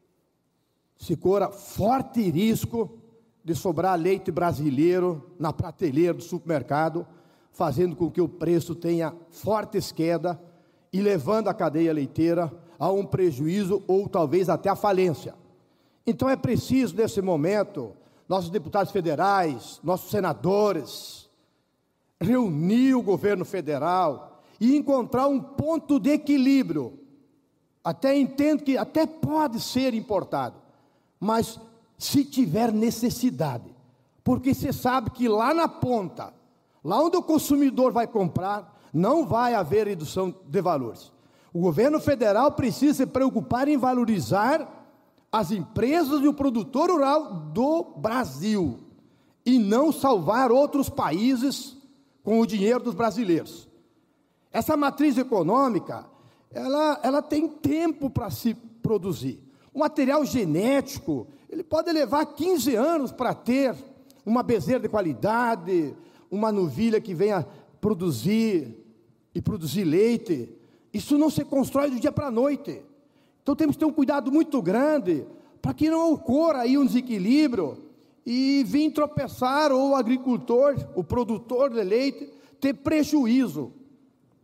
se corra forte risco de sobrar leite brasileiro na prateleira do supermercado, fazendo com que o preço tenha fortes quedas e levando a cadeia leiteira a um prejuízo ou talvez até a falência. Então é preciso, nesse momento, nossos deputados federais, nossos senadores, reunir o governo federal e encontrar um ponto de equilíbrio. Até entendo que até pode ser importado, mas se tiver necessidade, porque você sabe que lá na ponta, lá onde o consumidor vai comprar, não vai haver redução de valores. O governo federal precisa se preocupar em valorizar as empresas e o produtor rural do Brasil, e não salvar outros países com o dinheiro dos brasileiros. Essa matriz econômica, ela, ela tem tempo para se produzir. O material genético, ele pode levar quinze anos para ter uma bezerra de qualidade, uma novilha que venha produzir e produzir leite. Isso não se constrói do dia para a noite. Então temos que ter um cuidado muito grande para que não ocorra aí um desequilíbrio e vir tropeçar ou o agricultor, o produtor de leite, ter prejuízo.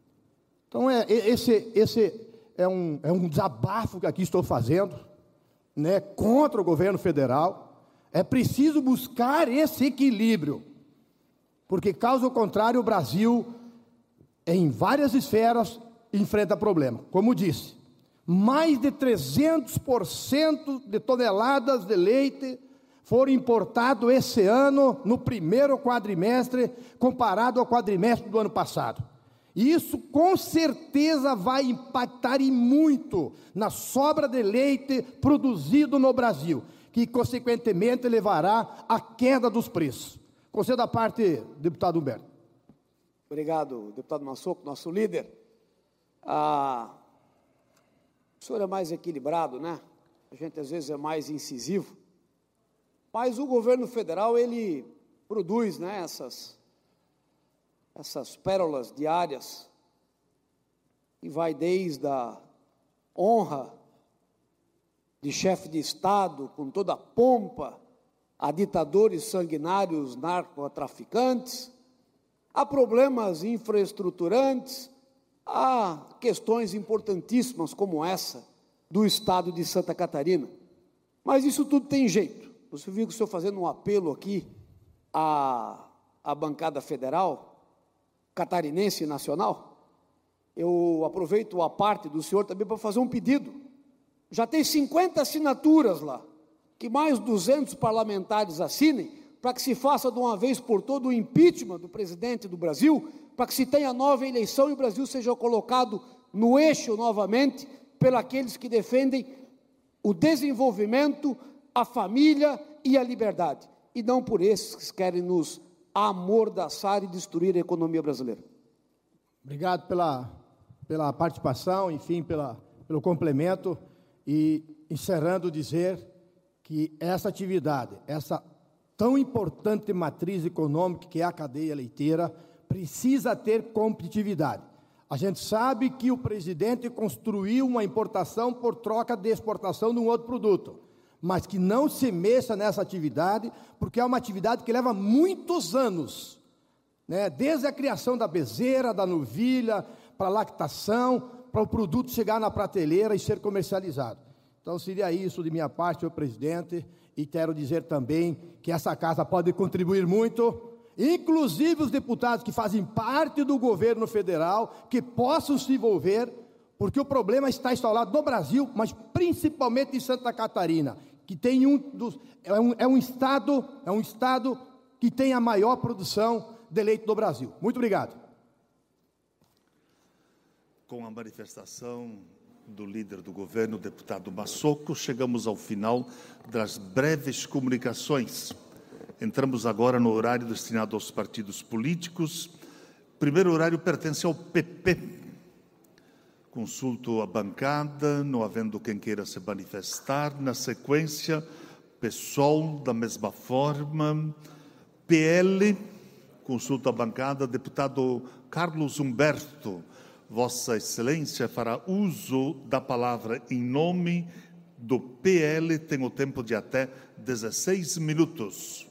Então é, esse, esse é, um, é um desabafo que aqui estou fazendo. né, contra o governo federal. É preciso buscar esse equilíbrio, porque, caso contrário, o Brasil, em várias esferas, enfrenta problema. Como disse, mais de trezentos por cento de toneladas de leite foram importados esse ano, no primeiro quadrimestre, comparado ao quadrimestre do ano passado. E isso, com certeza, vai impactar e muito na sobra de leite produzido no Brasil, que, consequentemente, levará à queda dos preços. Concedo a parte, deputado Humberto. Obrigado, deputado Massoco, nosso líder. Ah, o senhor é mais equilibrado, né? A gente, às vezes, é mais incisivo. Mas o governo federal, ele produz, né, essas, essas pérolas diárias, e vai desde a honra de chefe de Estado, com toda a pompa, a ditadores sanguinários narcotraficantes, a problemas infraestruturantes, a questões importantíssimas como essa do Estado de Santa Catarina. Mas isso tudo tem jeito. Você viu que o senhor fazendo um apelo aqui à, à bancada federal, catarinense e nacional. Eu aproveito a parte do senhor também para fazer um pedido. Já tem cinquenta assinaturas lá, que mais duzentos parlamentares assinem, para que se faça de uma vez por todas o impeachment do presidente do Brasil, para que se tenha nova eleição e o Brasil seja colocado no eixo novamente, pelos que defendem o desenvolvimento, a família e a liberdade, e não por esses que querem nos amordaçar e destruir a economia brasileira. Obrigado pela, pela participação, enfim, pela, pelo complemento, e encerrando dizer que essa atividade, essa tão importante matriz econômica que é a cadeia leiteira, precisa ter competitividade. A gente sabe que o presidente construiu uma importação por troca de exportação de um outro produto, mas que não se mexa nessa atividade, porque é uma atividade que leva muitos anos, né? Desde a criação da bezerra, da novilha, para a lactação, para o produto chegar na prateleira e ser comercializado. Então, seria isso de minha parte, senhor presidente, e quero dizer também que essa casa pode contribuir muito, inclusive os deputados que fazem parte do governo federal, que possam se envolver, porque o problema está instalado no Brasil, mas principalmente em Santa Catarina, que tem um dos, é um, é um estado, é um estado que tem a maior produção de leite do Brasil. Muito obrigado. Com a manifestação do líder do governo, deputado Massoco, chegamos ao final das breves comunicações. Entramos agora no horário destinado aos partidos políticos. O primeiro horário pertence ao P P. Consulto a bancada, não havendo quem queira se manifestar. Na sequência, PSOL, da mesma forma. P L, consulto a bancada, deputado Carlos Humberto. Vossa Excelência fará uso da palavra em nome do P L, tem o tempo de até dezesseis minutos.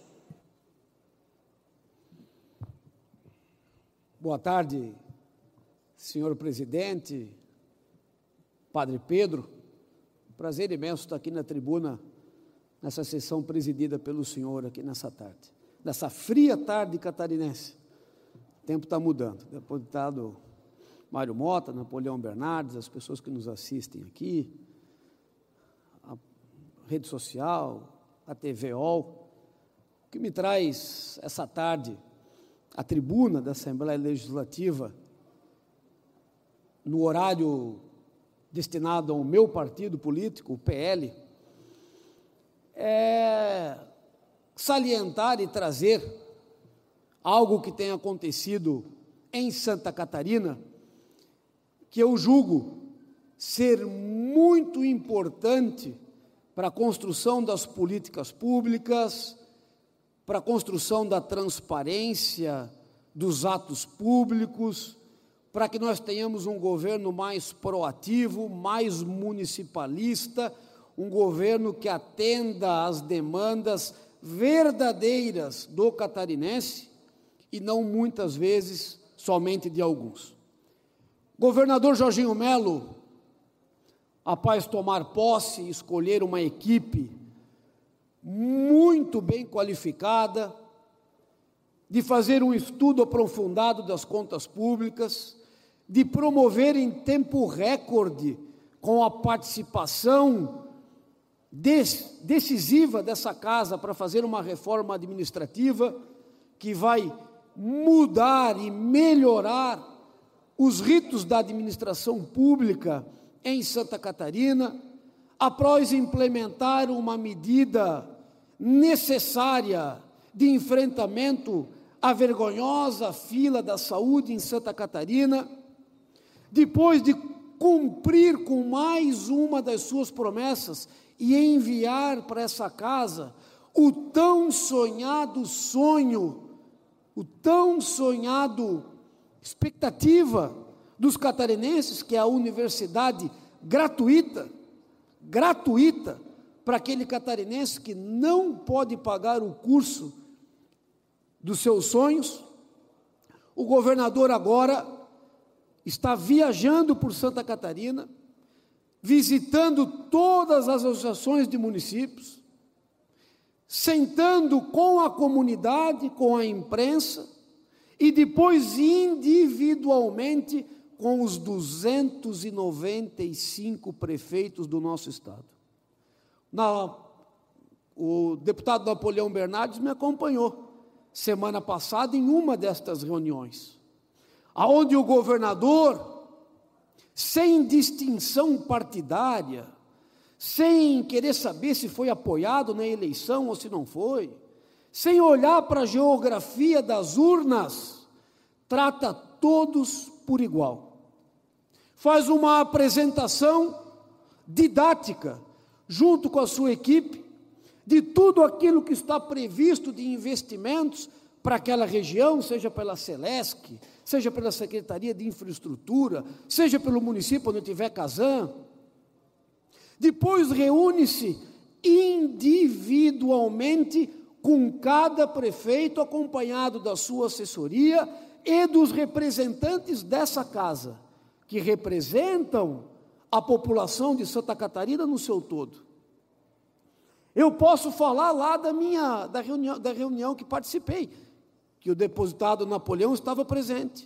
Boa tarde, senhor presidente, Padre Pedro. Prazer imenso estar aqui na tribuna, nessa sessão presidida pelo senhor aqui nessa tarde, nessa fria tarde catarinense. O tempo está mudando. Deputado Mário Mota, Napoleão Bernardes, as pessoas que nos assistem aqui, a rede social, a T V O L, o que me traz essa tarde a tribuna da Assembleia Legislativa, no horário destinado ao meu partido político, o P L, é salientar e trazer algo que tem acontecido em Santa Catarina, que eu julgo ser muito importante para a construção das políticas públicas, para a construção da transparência dos atos públicos, para que nós tenhamos um governo mais proativo, mais municipalista, um governo que atenda às demandas verdadeiras do catarinense e não muitas vezes somente de alguns. Governador Jorginho Melo, após tomar posse, escolher uma equipe muito bem qualificada, de fazer um estudo aprofundado das contas públicas, de promover em tempo recorde, com a participação decisiva dessa casa para fazer uma reforma administrativa que vai mudar e melhorar os ritos da administração pública em Santa Catarina, após implementar uma medida necessária de enfrentamento à vergonhosa fila da saúde em Santa Catarina, depois de cumprir com mais uma das suas promessas e enviar para essa casa o tão sonhado sonho, o tão sonhado expectativa dos catarinenses, que é a universidade gratuita, gratuita, para aquele catarinense que não pode pagar o curso dos seus sonhos. O governador agora está viajando por Santa Catarina, visitando todas as associações de municípios, sentando com a comunidade, com a imprensa, e depois individualmente com os duzentos e noventa e cinco prefeitos do nosso estado. Na, o deputado Napoleão Bernardes me acompanhou semana passada em uma destas reuniões, aonde o governador, sem distinção partidária, sem querer saber se foi apoiado na eleição ou se não foi, sem olhar para a geografia das urnas, trata todos por igual. Faz uma apresentação didática, junto com a sua equipe, de tudo aquilo que está previsto de investimentos para aquela região, seja pela Celesc, seja pela Secretaria de Infraestrutura, seja pelo município onde tiver Casan. Depois reúne-se individualmente com cada prefeito, acompanhado da sua assessoria e dos representantes dessa casa, que representam a população de Santa Catarina no seu todo. Eu posso falar lá da minha, da reunião, da reunião que participei, que o deputado Napoleão estava presente.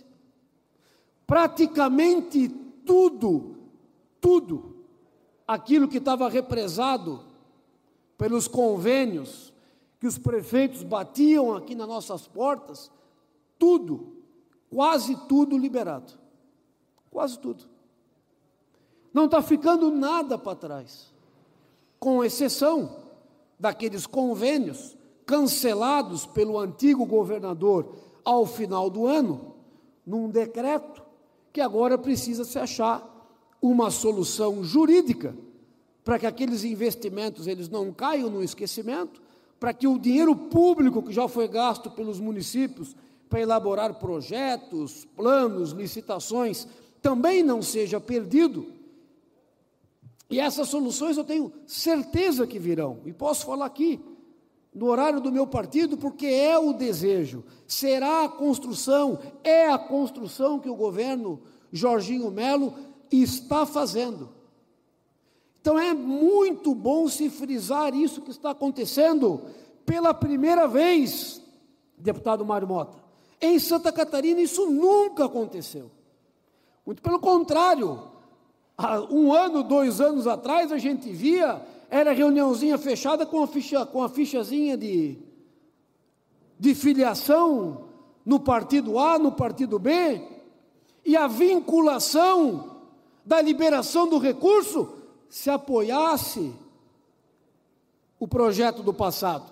Praticamente tudo, tudo, aquilo que estava represado pelos convênios que os prefeitos batiam aqui nas nossas portas, tudo, quase tudo liberado, quase tudo. Não está ficando nada para trás, com exceção daqueles convênios cancelados pelo antigo governador ao final do ano, num decreto que agora precisa se achar uma solução jurídica para que aqueles investimentos eles não caiam no esquecimento, para que o dinheiro público que já foi gasto pelos municípios para elaborar projetos, planos, licitações, também não seja perdido. E essas soluções eu tenho certeza que virão, e posso falar aqui, no horário do meu partido, porque é o desejo, será a construção, é a construção que o governo Jorginho Melo está fazendo. Então é muito bom se frisar isso que está acontecendo pela primeira vez, deputado Mário Mota. Em Santa Catarina isso nunca aconteceu. Muito pelo contrário, há um ano, dois anos atrás, a gente via, era reuniãozinha fechada com a, ficha, com a fichazinha de, de filiação no partido A, no partido B, e a vinculação da liberação do recurso se apoiasse o projeto do passado.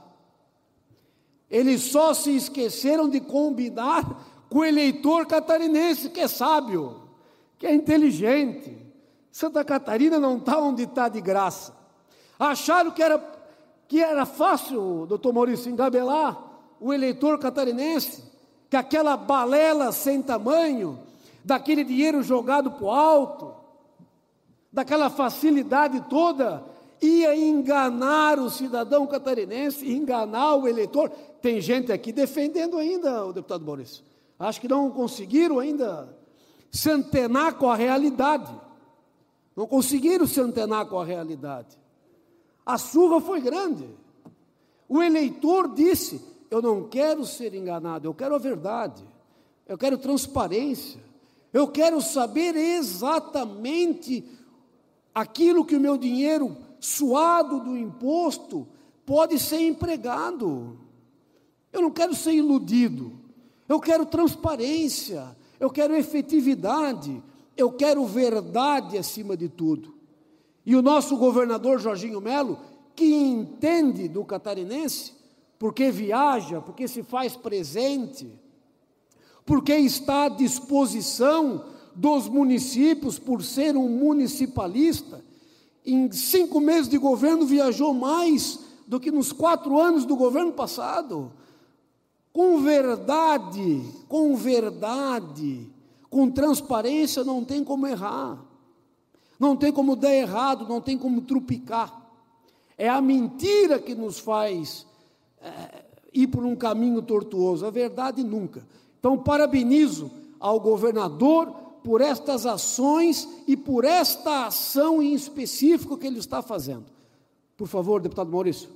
Eles só se esqueceram de combinar com o eleitor catarinense, que é sábio, que é inteligente. Santa Catarina não está onde está de graça. Acharam que era, que era fácil, doutor Maurício, engabelar o eleitor catarinense, que aquela balela sem tamanho, daquele dinheiro jogado para o alto, daquela facilidade toda, ia enganar o cidadão catarinense, enganar o eleitor. Tem gente aqui defendendo ainda, o deputado Maurício. Acho que não conseguiram ainda se antenar com a realidade. não conseguiram se antenar com a realidade. A surra foi grande. O eleitor disse: eu não quero ser enganado, eu quero a verdade, eu quero transparência, eu quero saber exatamente aquilo que o meu dinheiro suado do imposto pode ser empregado. Eu não quero ser iludido, eu quero transparência, eu quero efetividade, eu quero verdade acima de tudo. E o nosso governador Jorginho Melo, que entende do catarinense, porque viaja, porque se faz presente, porque está à disposição dos municípios, por ser um municipalista, em cinco meses de governo viajou mais do que nos quatro anos do governo passado. Com verdade, com verdade, com transparência, não tem como errar, não tem como dar errado, não tem como trupicar. É a mentira que nos faz é, ir por um caminho tortuoso, a verdade nunca. Então, parabenizo ao governador por estas ações e por esta ação em específico que ele está fazendo. Por favor, deputado Maurício.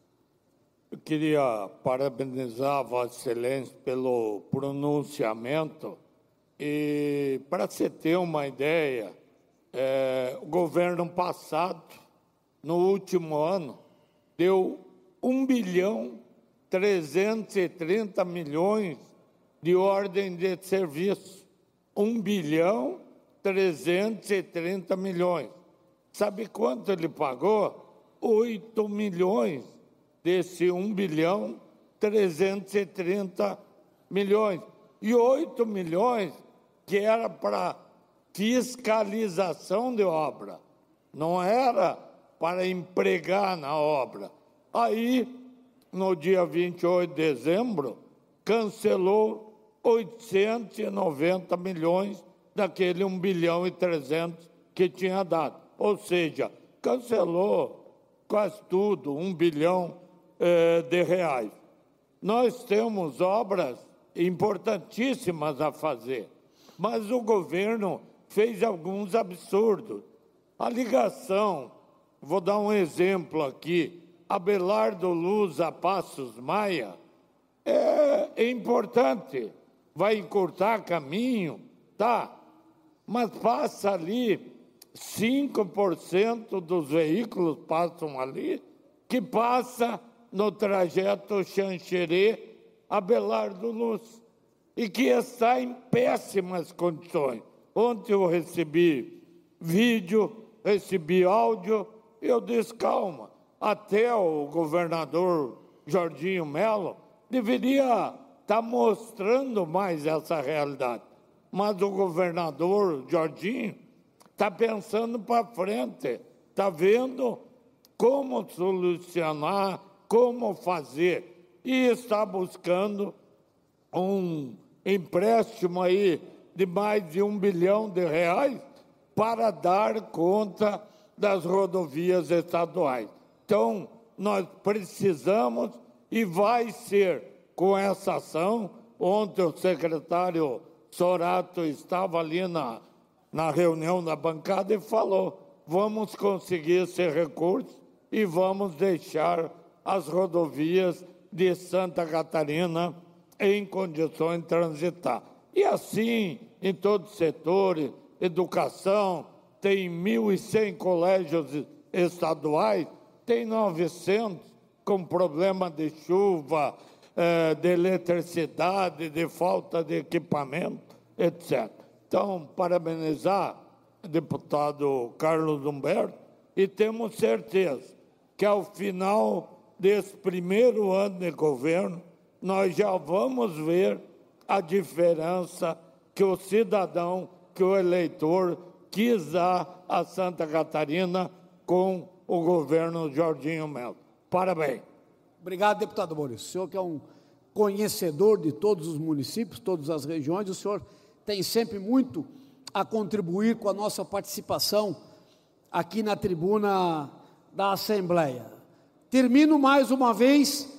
Eu queria parabenizar a Vossa Excelência pelo pronunciamento e, para você ter uma ideia, é, o governo passado, no último ano, deu um bilhão trezentos e trinta milhões de ordem de serviço. um bilhão trezentos e trinta milhões. Sabe quanto ele pagou? oito milhões desse um bilhão trezentos e trinta milhões. E oito milhões que era para fiscalização de obra, não era para empregar na obra. Aí, no dia vinte e oito de dezembro, cancelou oitocentos e noventa milhões daquele um bilhão e trezentos que tinha dado. Ou seja, cancelou quase tudo, um bilhão eh, de reais. Nós temos obras importantíssimas a fazer, mas o governo fez alguns absurdos. A ligação, vou dar um exemplo aqui, Abelardo Luz a Passos Maia, é, é importante, vai encurtar caminho, tá, mas passa ali, cinco por cento dos veículos passam ali, que passa no trajeto Xanxerê-Abelardo Luz, e que está em péssimas condições. Ontem eu recebi vídeo, recebi áudio, eu disse, calma, até o governador Jorginho Melo deveria estar mostrando mais essa realidade. Mas o governador Jorginho está pensando para frente, está vendo como solucionar, como fazer, e está buscando um empréstimo aí de mais de um bilhão de reais para dar conta das rodovias estaduais. Então, nós precisamos, e vai ser com essa ação. Ontem o secretário Sorato estava ali na, na reunião da bancada e falou, vamos conseguir esse recurso e vamos deixar as rodovias de Santa Catarina em condições de transitar. E assim, em todos os setores, educação, tem mil e cem colégios estaduais, tem novecentos com problema de chuva, eh, de eletricidade, de falta de equipamento, etcétera. Então, parabenizar o deputado Carlos Humberto, e temos certeza que ao final desse primeiro ano de governo, nós já vamos ver a diferença que o cidadão, que o eleitor quis dar a Santa Catarina com o governo Jorginho Melo. Parabéns. Obrigado, deputado Maurício. O senhor que é um conhecedor de todos os municípios, todas as regiões, o senhor tem sempre muito a contribuir com a nossa participação aqui na tribuna da Assembleia. Termino mais uma vez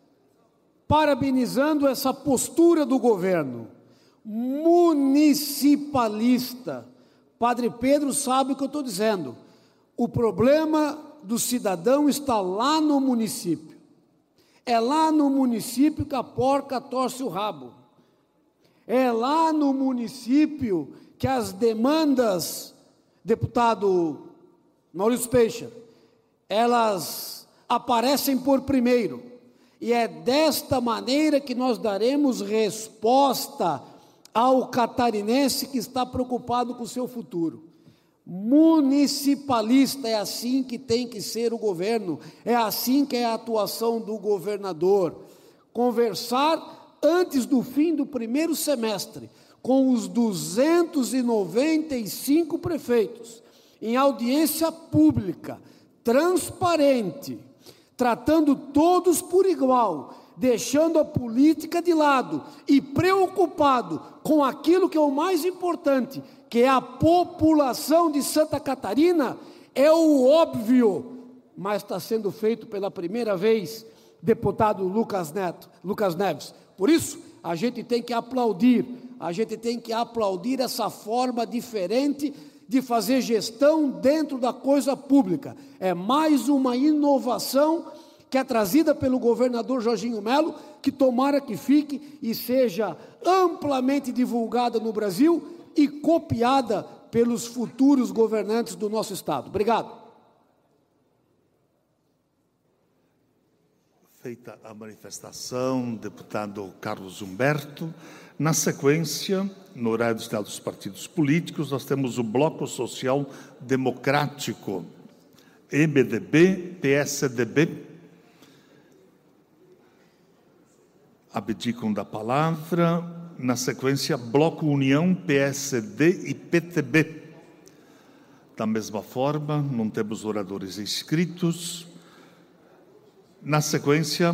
parabenizando essa postura do governo municipalista, Padre Pedro sabe o que eu estou dizendo. O problema do cidadão está lá no município. É lá no município que a porca torce o rabo. É lá no município que as demandas, deputado Maurício Peixa, elas aparecem por primeiro. E é desta maneira que nós daremos resposta ao catarinense que está preocupado com o seu futuro. Municipalista, é assim que tem que ser o governo, é assim que é a atuação do governador. Conversar antes do fim do primeiro semestre com os duzentos e noventa e cinco prefeitos, em audiência pública, transparente, tratando todos por igual, deixando a política de lado e preocupado com aquilo que é o mais importante, que é a população de Santa Catarina, é o óbvio, mas está sendo feito pela primeira vez, deputado Lucas Neto, Lucas Neves. Por isso, a gente tem que aplaudir, a gente tem que aplaudir essa forma diferente de fazer gestão dentro da coisa pública. É mais uma inovação que é trazida pelo governador Jorginho Melo, que tomara que fique e seja amplamente divulgada no Brasil e copiada pelos futuros governantes do nosso Estado. Obrigado. Feita a manifestação, deputado Carlos Humberto. Na sequência, no horário do Estado dos partidos políticos, nós temos o Bloco Social Democrático, M D B, P S D B. Abdicam da palavra. Na sequência, Bloco União, P S D e P T B. Da mesma forma, não temos oradores inscritos. Na sequência,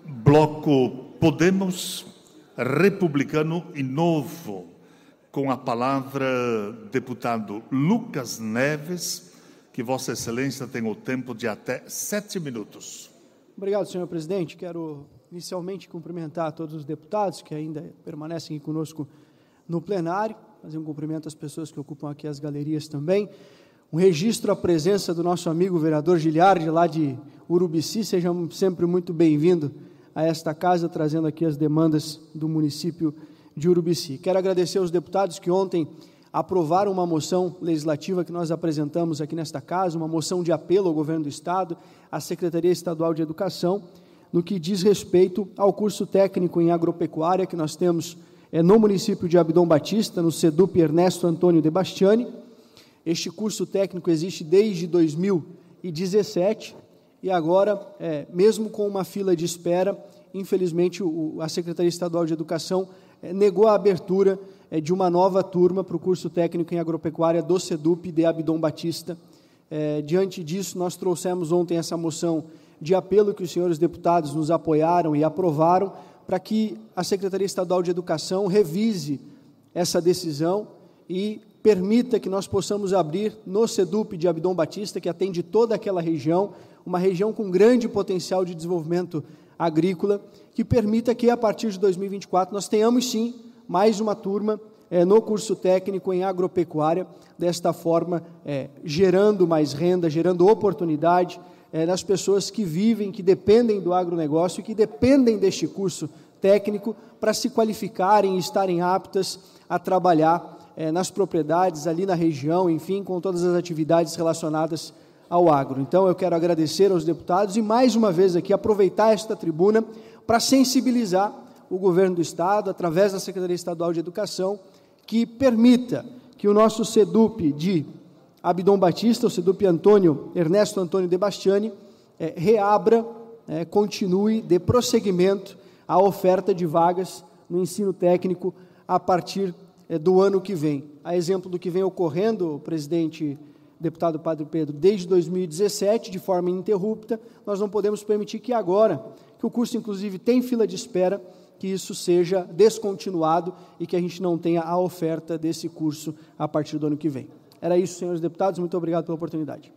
Bloco Podemos, Republicano e Novo. Com a palavra, deputado Lucas Neves, que Vossa Excelência tem o tempo de até sete minutos. Obrigado, senhor presidente. Quero inicialmente cumprimentar todos os deputados que ainda permanecem aqui conosco no plenário, fazer um cumprimento às pessoas que ocupam aqui as galerias também. Um registro à presença do nosso amigo vereador Giliardi, lá de Urubici. Seja sempre muito bem-vindo a esta casa, trazendo aqui as demandas do município de Urubici. Quero agradecer aos deputados que ontem aprovaram uma moção legislativa que nós apresentamos aqui nesta casa, uma moção de apelo ao governo do Estado, à Secretaria Estadual de Educação, no que diz respeito ao curso técnico em agropecuária que nós temos é, no município de Abdom Batista, no SEDUP Ernesto Antônio de Bastiani. Este curso técnico existe desde dois mil e dezessete e agora, é, mesmo com uma fila de espera, infelizmente o, a Secretaria Estadual de Educação é, negou a abertura é, de uma nova turma para o curso técnico em agropecuária do SEDUP de Abdom Batista. É, diante disso, nós trouxemos ontem essa moção de apelo que os senhores deputados nos apoiaram e aprovaram para que a Secretaria Estadual de Educação revise essa decisão e permita que nós possamos abrir no SEDUP de Abdom Batista, que atende toda aquela região, uma região com grande potencial de desenvolvimento agrícola, que permita que, a partir de dois mil e vinte e quatro, nós tenhamos, sim, mais uma turma é, no curso técnico em agropecuária, desta forma, é, gerando mais renda, gerando oportunidade, É, nas pessoas que vivem, que dependem do agronegócio, que dependem deste curso técnico para se qualificarem e estarem aptas a trabalhar é, nas propriedades, ali na região, enfim, com todas as atividades relacionadas ao agro. Então, eu quero agradecer aos deputados e, mais uma vez aqui, aproveitar esta tribuna para sensibilizar o governo do Estado, através da Secretaria Estadual de Educação, que permita que o nosso SEDUP de Abdom Batista, o SEDUP Antônio, Ernesto Antônio de Bastiani, é, reabra, é, continue, dê prosseguimento à oferta de vagas no ensino técnico a partir é, do ano que vem. A exemplo do que vem ocorrendo, presidente, deputado Padre Pedro, desde dois mil e dezessete, de forma ininterrupta, nós não podemos permitir que agora, que o curso inclusive tem fila de espera, que isso seja descontinuado e que a gente não tenha a oferta desse curso a partir do ano que vem. Era isso, senhores deputados, muito obrigado pela oportunidade.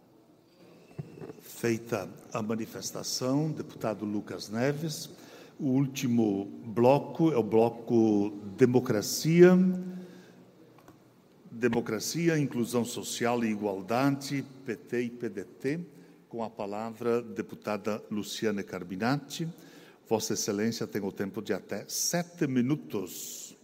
Feita a manifestação, deputado Lucas Neves, o último bloco é o bloco Democracia, Democracia, Inclusão Social e Igualdade, P T e P D T, com a palavra, deputada Luciane Carbinati. Vossa Excelência tem o tempo de até sete minutos.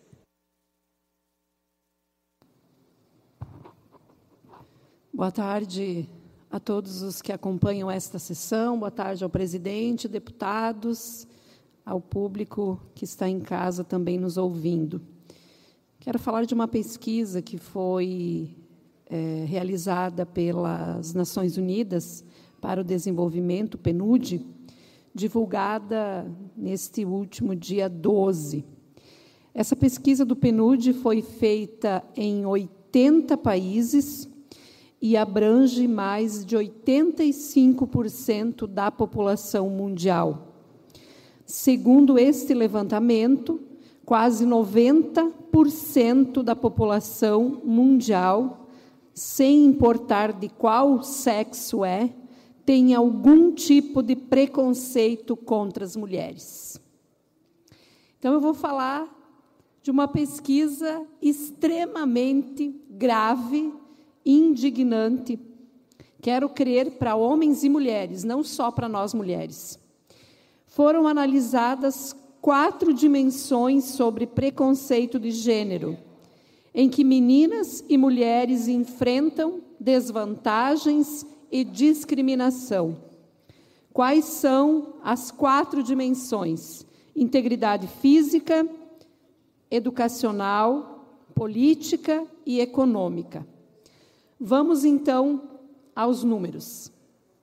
Boa tarde a todos os que acompanham esta sessão, boa tarde ao presidente, deputados, ao público que está em casa também nos ouvindo. Quero falar de uma pesquisa que foi é, realizada pelas Nações Unidas para o Desenvolvimento, PNUD, divulgada neste último dia doze. Essa pesquisa do PNUD foi feita em oitenta países e abrange mais de oitenta e cinco por cento da população mundial. Segundo este levantamento, quase noventa por cento da população mundial, sem importar de qual sexo é, tem algum tipo de preconceito contra as mulheres. Então, eu vou falar de uma pesquisa extremamente grave, indignante, quero crer, para homens e mulheres, não só para nós mulheres. Foram analisadas quatro dimensões sobre preconceito de gênero, em que meninas e mulheres enfrentam desvantagens e discriminação. Quais são as quatro dimensões? Integridade física, educacional, política e econômica. Vamos, então, aos números.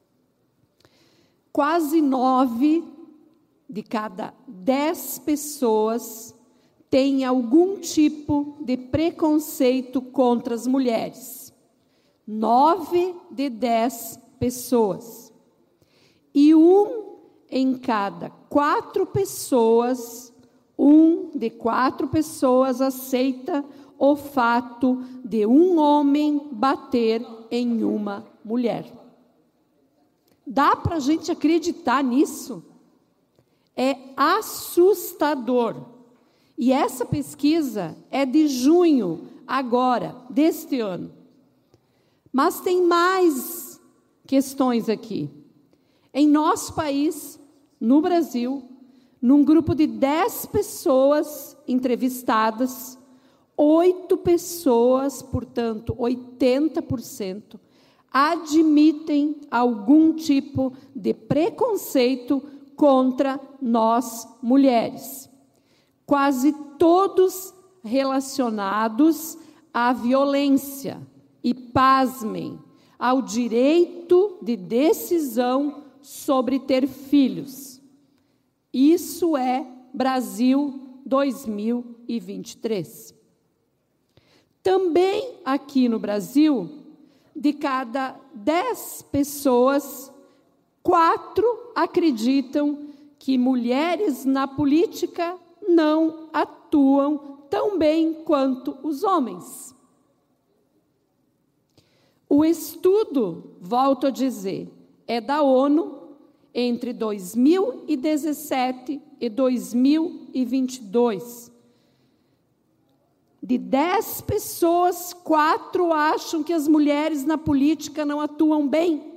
Quase nove de cada dez pessoas têm algum tipo de preconceito contra as mulheres. Nove de dez pessoas. E um em cada quatro pessoas, um de quatro pessoas aceita o fato de um homem bater em uma mulher. Dá para a gente acreditar nisso? É assustador. E essa pesquisa é de junho, agora, deste ano. Mas tem mais questões aqui. Em nosso país, no Brasil, num grupo de dez pessoas entrevistadas, oito pessoas, portanto, oitenta por cento, admitem algum tipo de preconceito contra nós, mulheres. Quase todos relacionados à violência e, pasmem, ao direito de decisão sobre ter filhos. Isso é Brasil dois mil e vinte e três. Também aqui no Brasil, de cada dez pessoas, quatro acreditam que mulheres na política não atuam tão bem quanto os homens. O estudo, volto a dizer, é da ONU entre dois mil e dezessete e dois mil e vinte e dois. De dez pessoas, quatro acham que as mulheres na política não atuam bem.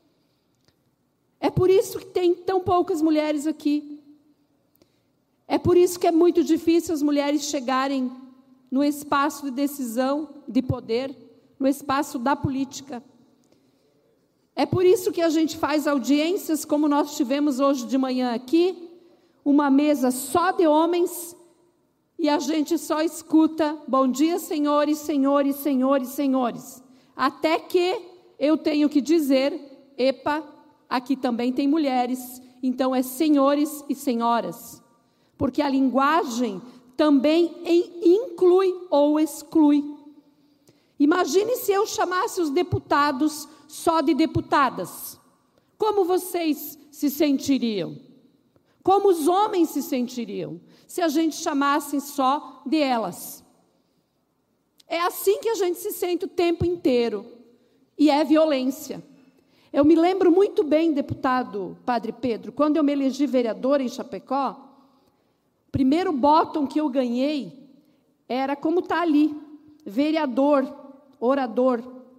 É por isso que tem tão poucas mulheres aqui. É por isso que é muito difícil as mulheres chegarem no espaço de decisão, de poder, no espaço da política. É por isso que a gente faz audiências, como nós tivemos hoje de manhã aqui, uma mesa só de homens, e a gente só escuta, bom dia, senhores, senhores, senhores, senhores. Até que eu tenho que dizer, epa, aqui também tem mulheres, então é senhores e senhoras. Porque a linguagem também inclui ou exclui. Imagine se eu chamasse os deputados só de deputadas. Como vocês se sentiriam? Como os homens se sentiriam se a gente chamasse só de elas? É assim que a gente se sente o tempo inteiro. E é violência. Eu me lembro muito bem, deputado Padre Pedro, quando eu me elegi vereadora em Chapecó, o primeiro bottom que eu ganhei era como está ali, vereador. orador.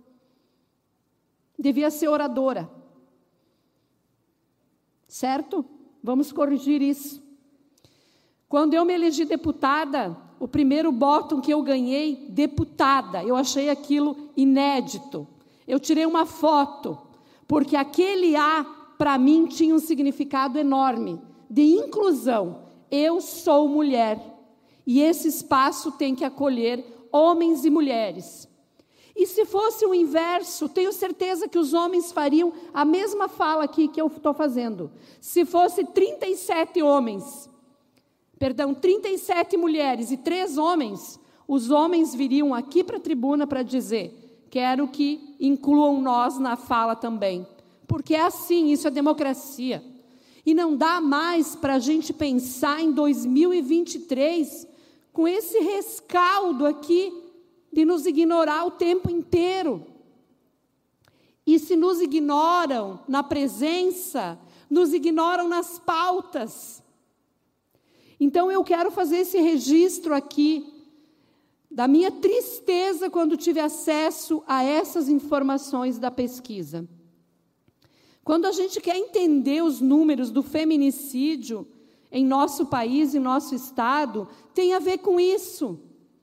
Devia ser oradora. Certo? Vamos corrigir isso. Quando eu me elegi deputada, o primeiro bottom que eu ganhei, deputada, eu achei aquilo inédito. Eu tirei uma foto, porque aquele A, para mim, tinha um significado enorme, de inclusão. Eu sou mulher, e esse espaço tem que acolher homens e mulheres. E se fosse o inverso, tenho certeza que os homens fariam a mesma fala aqui que eu estou fazendo. Se fosse trinta e sete homens, perdão, trinta e sete mulheres e três homens, os homens viriam aqui para a tribuna para dizer: quero que incluam nós na fala também. Porque é assim, isso é democracia. E não dá mais para a gente pensar em dois mil e vinte e três com esse rescaldo aqui de nos ignorar o tempo inteiro. E se nos ignoram na presença, nos ignoram nas pautas. Então eu quero fazer esse registro aqui da minha tristeza quando tive acesso a essas informações da pesquisa. Quando a gente quer entender os números do feminicídio em nosso país, em nosso estado, tem a ver com isso.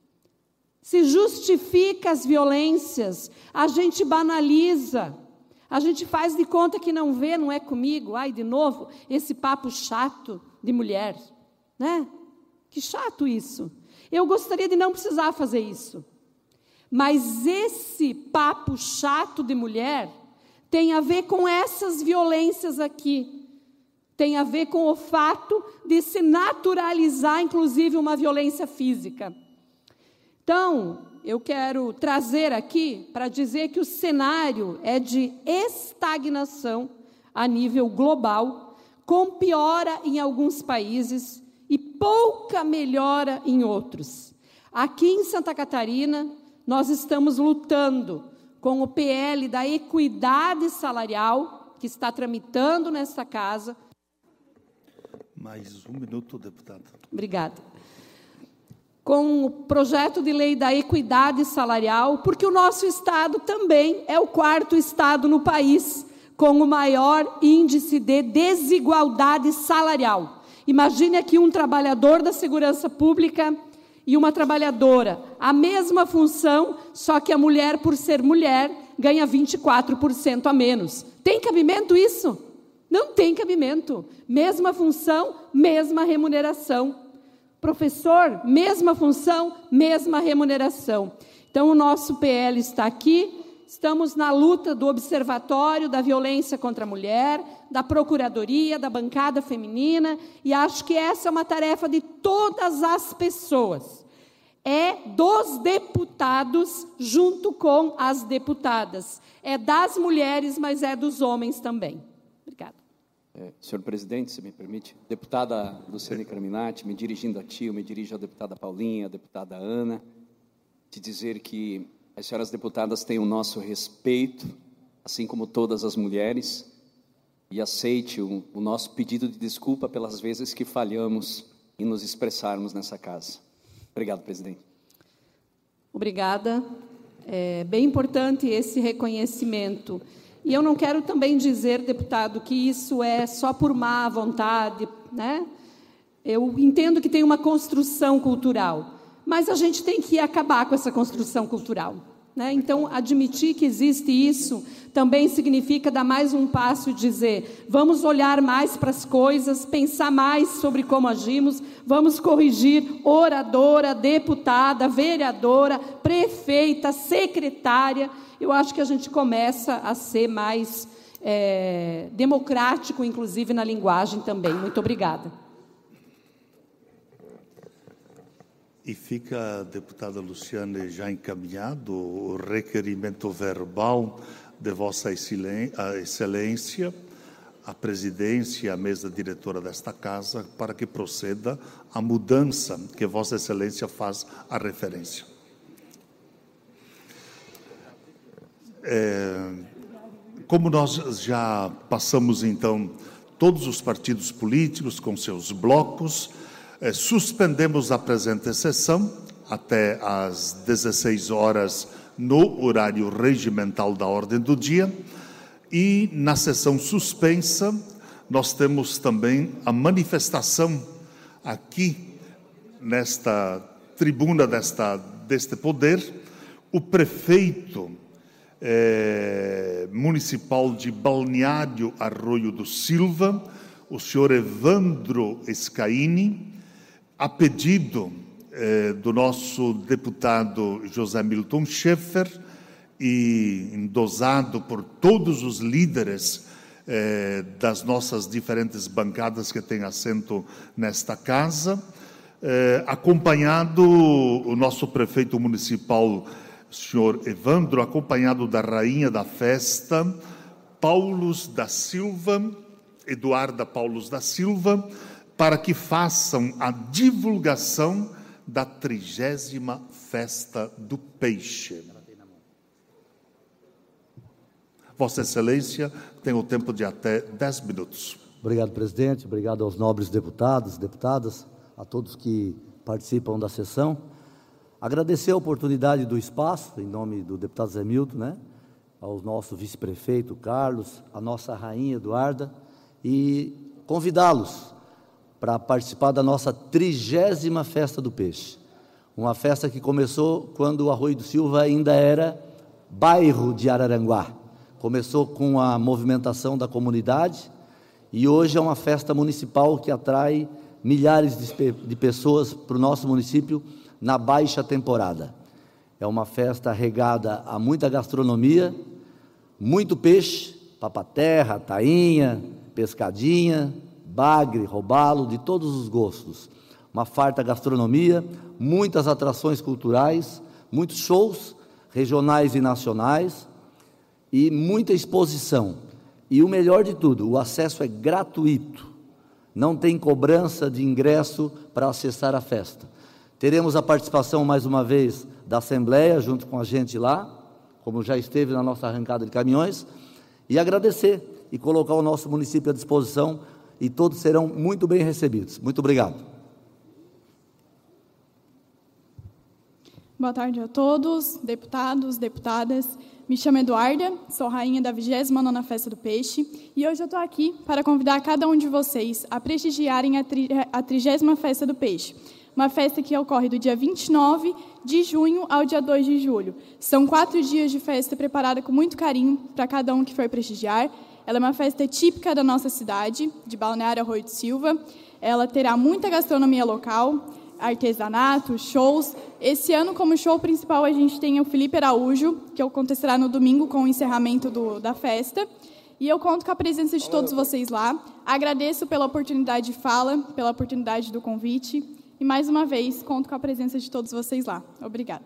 Se justifica as violências, a gente banaliza, a gente faz de conta que não vê, não é comigo. Ai, de novo, esse papo chato de mulher, né? Que chato isso. Eu gostaria de não precisar fazer isso. Mas esse papo chato de mulher tem a ver com essas violências aqui. Tem a ver com o fato de se naturalizar, inclusive, uma violência física. Então, eu quero trazer aqui para dizer que o cenário é de estagnação a nível global, com piora em alguns países e pouca melhora em outros. Aqui em Santa Catarina, nós estamos lutando com o P L da equidade salarial, que está tramitando nesta casa. Mais um minuto, deputada. Obrigada. Com o projeto de lei da equidade salarial, porque o nosso estado também é o quarto estado no país com o maior índice de desigualdade salarial. Imagine aqui um trabalhador da segurança pública e uma trabalhadora, a mesma função, só que a mulher, por ser mulher, ganha vinte e quatro por cento a menos. Tem cabimento isso? Não tem cabimento. Mesma função, mesma remuneração. Professor, mesma função, mesma remuneração. Então, o nosso P L está aqui, estamos na luta do Observatório da Violência contra a Mulher, da Procuradoria, da bancada feminina, e acho que essa é uma tarefa de todas as pessoas. É dos deputados junto com as deputadas. É das mulheres, mas é dos homens também. Obrigada. É, senhor presidente, se me permite, deputada Luciane Carminati, me dirigindo a ti, eu me dirijo à deputada Paulinha, à deputada Ana, te dizer que as senhoras deputadas têm o nosso respeito, assim como todas as mulheres, e aceite o, o nosso pedido de desculpa pelas vezes que falhamos em nos expressarmos nessa casa. Obrigado, presidente. Obrigada. É bem importante esse reconhecimento. E eu não quero também dizer, deputado, que isso é só por má vontade, né? Eu entendo que tem uma construção cultural, mas a gente tem que acabar com essa construção cultural, né? Então, admitir que existe isso também significa dar mais um passo e dizer: vamos olhar mais para as coisas, pensar mais sobre como agimos, vamos corrigir oradora, deputada, vereadora, prefeita, secretária. Eu acho que a gente começa a ser mais é, democrático, inclusive na linguagem também. Muito obrigada. E fica, deputada Luciane, já encaminhado o requerimento verbal de Vossa Excelência, a presidência e a mesa diretora desta casa, para que proceda a mudança que Vossa Excelência faz a referência. É, como nós já passamos, então, todos os partidos políticos com seus blocos, é, suspendemos a presente sessão até às dezesseis horas no horário regimental da ordem do dia. E na sessão suspensa, nós temos também a manifestação aqui, nesta tribuna desta, deste poder, o prefeito eh, municipal de Balneário Arroio do Silva, o senhor Evandro Scaini, a pedido eh, do nosso deputado José Milton Schaeffer e endosado por todos os líderes eh, das nossas diferentes bancadas que têm assento nesta casa, eh, acompanhado o nosso prefeito municipal, senhor Evandro, acompanhado da rainha da festa, Paulos da Silva, Eduarda Paulos da Silva, para que façam a divulgação da trigésima Festa do Peixe. Vossa Excelência tem o tempo de até dez minutos. Obrigado, presidente. Obrigado aos nobres deputados, deputadas, a todos que participam da sessão. Agradecer a oportunidade do espaço, em nome do deputado Zé Milton, né, ao nosso vice-prefeito Carlos, a nossa rainha Eduarda, e convidá-los para participar da nossa trigésima Festa do Peixe. Uma festa que começou quando o Arroio do Silva ainda era bairro de Araranguá. Começou com a movimentação da comunidade e hoje é uma festa municipal que atrai milhares de, de pessoas para o nosso município na baixa temporada. É uma festa regada a muita gastronomia, muito peixe, papaterra, tainha, pescadinha, bagre, robalo, de todos os gostos. Uma farta gastronomia, muitas atrações culturais, muitos shows regionais e nacionais e muita exposição. E o melhor de tudo, o acesso é gratuito. Não tem cobrança de ingresso para acessar a festa. Teremos a participação, mais uma vez, da Assembleia, junto com a gente lá, como já esteve na nossa arrancada de caminhões, e agradecer e colocar o nosso município à disposição, e todos serão muito bem recebidos. Muito obrigado. Boa tarde a todos, deputados, deputadas. Me chamo Eduarda, sou rainha da vigésima nona Festa do Peixe, e hoje eu estou aqui para convidar cada um de vocês a prestigiarem a, tri, a trigésima Festa do Peixe, uma festa que ocorre do dia vinte e nove de junho ao dia dois de julho. São quatro dias de festa preparada com muito carinho para cada um que for prestigiar. Ela é uma festa típica da nossa cidade, de Balneário Arroio do Silva. Ela terá muita gastronomia local, artesanato, shows. Esse ano, como show principal, a gente tem o Felipe Araújo, que acontecerá no domingo com o encerramento do, da festa. E eu conto com a presença de todos vocês lá. Agradeço pela oportunidade de fala, pela oportunidade do convite. E, mais uma vez, conto com a presença de todos vocês lá. Obrigada.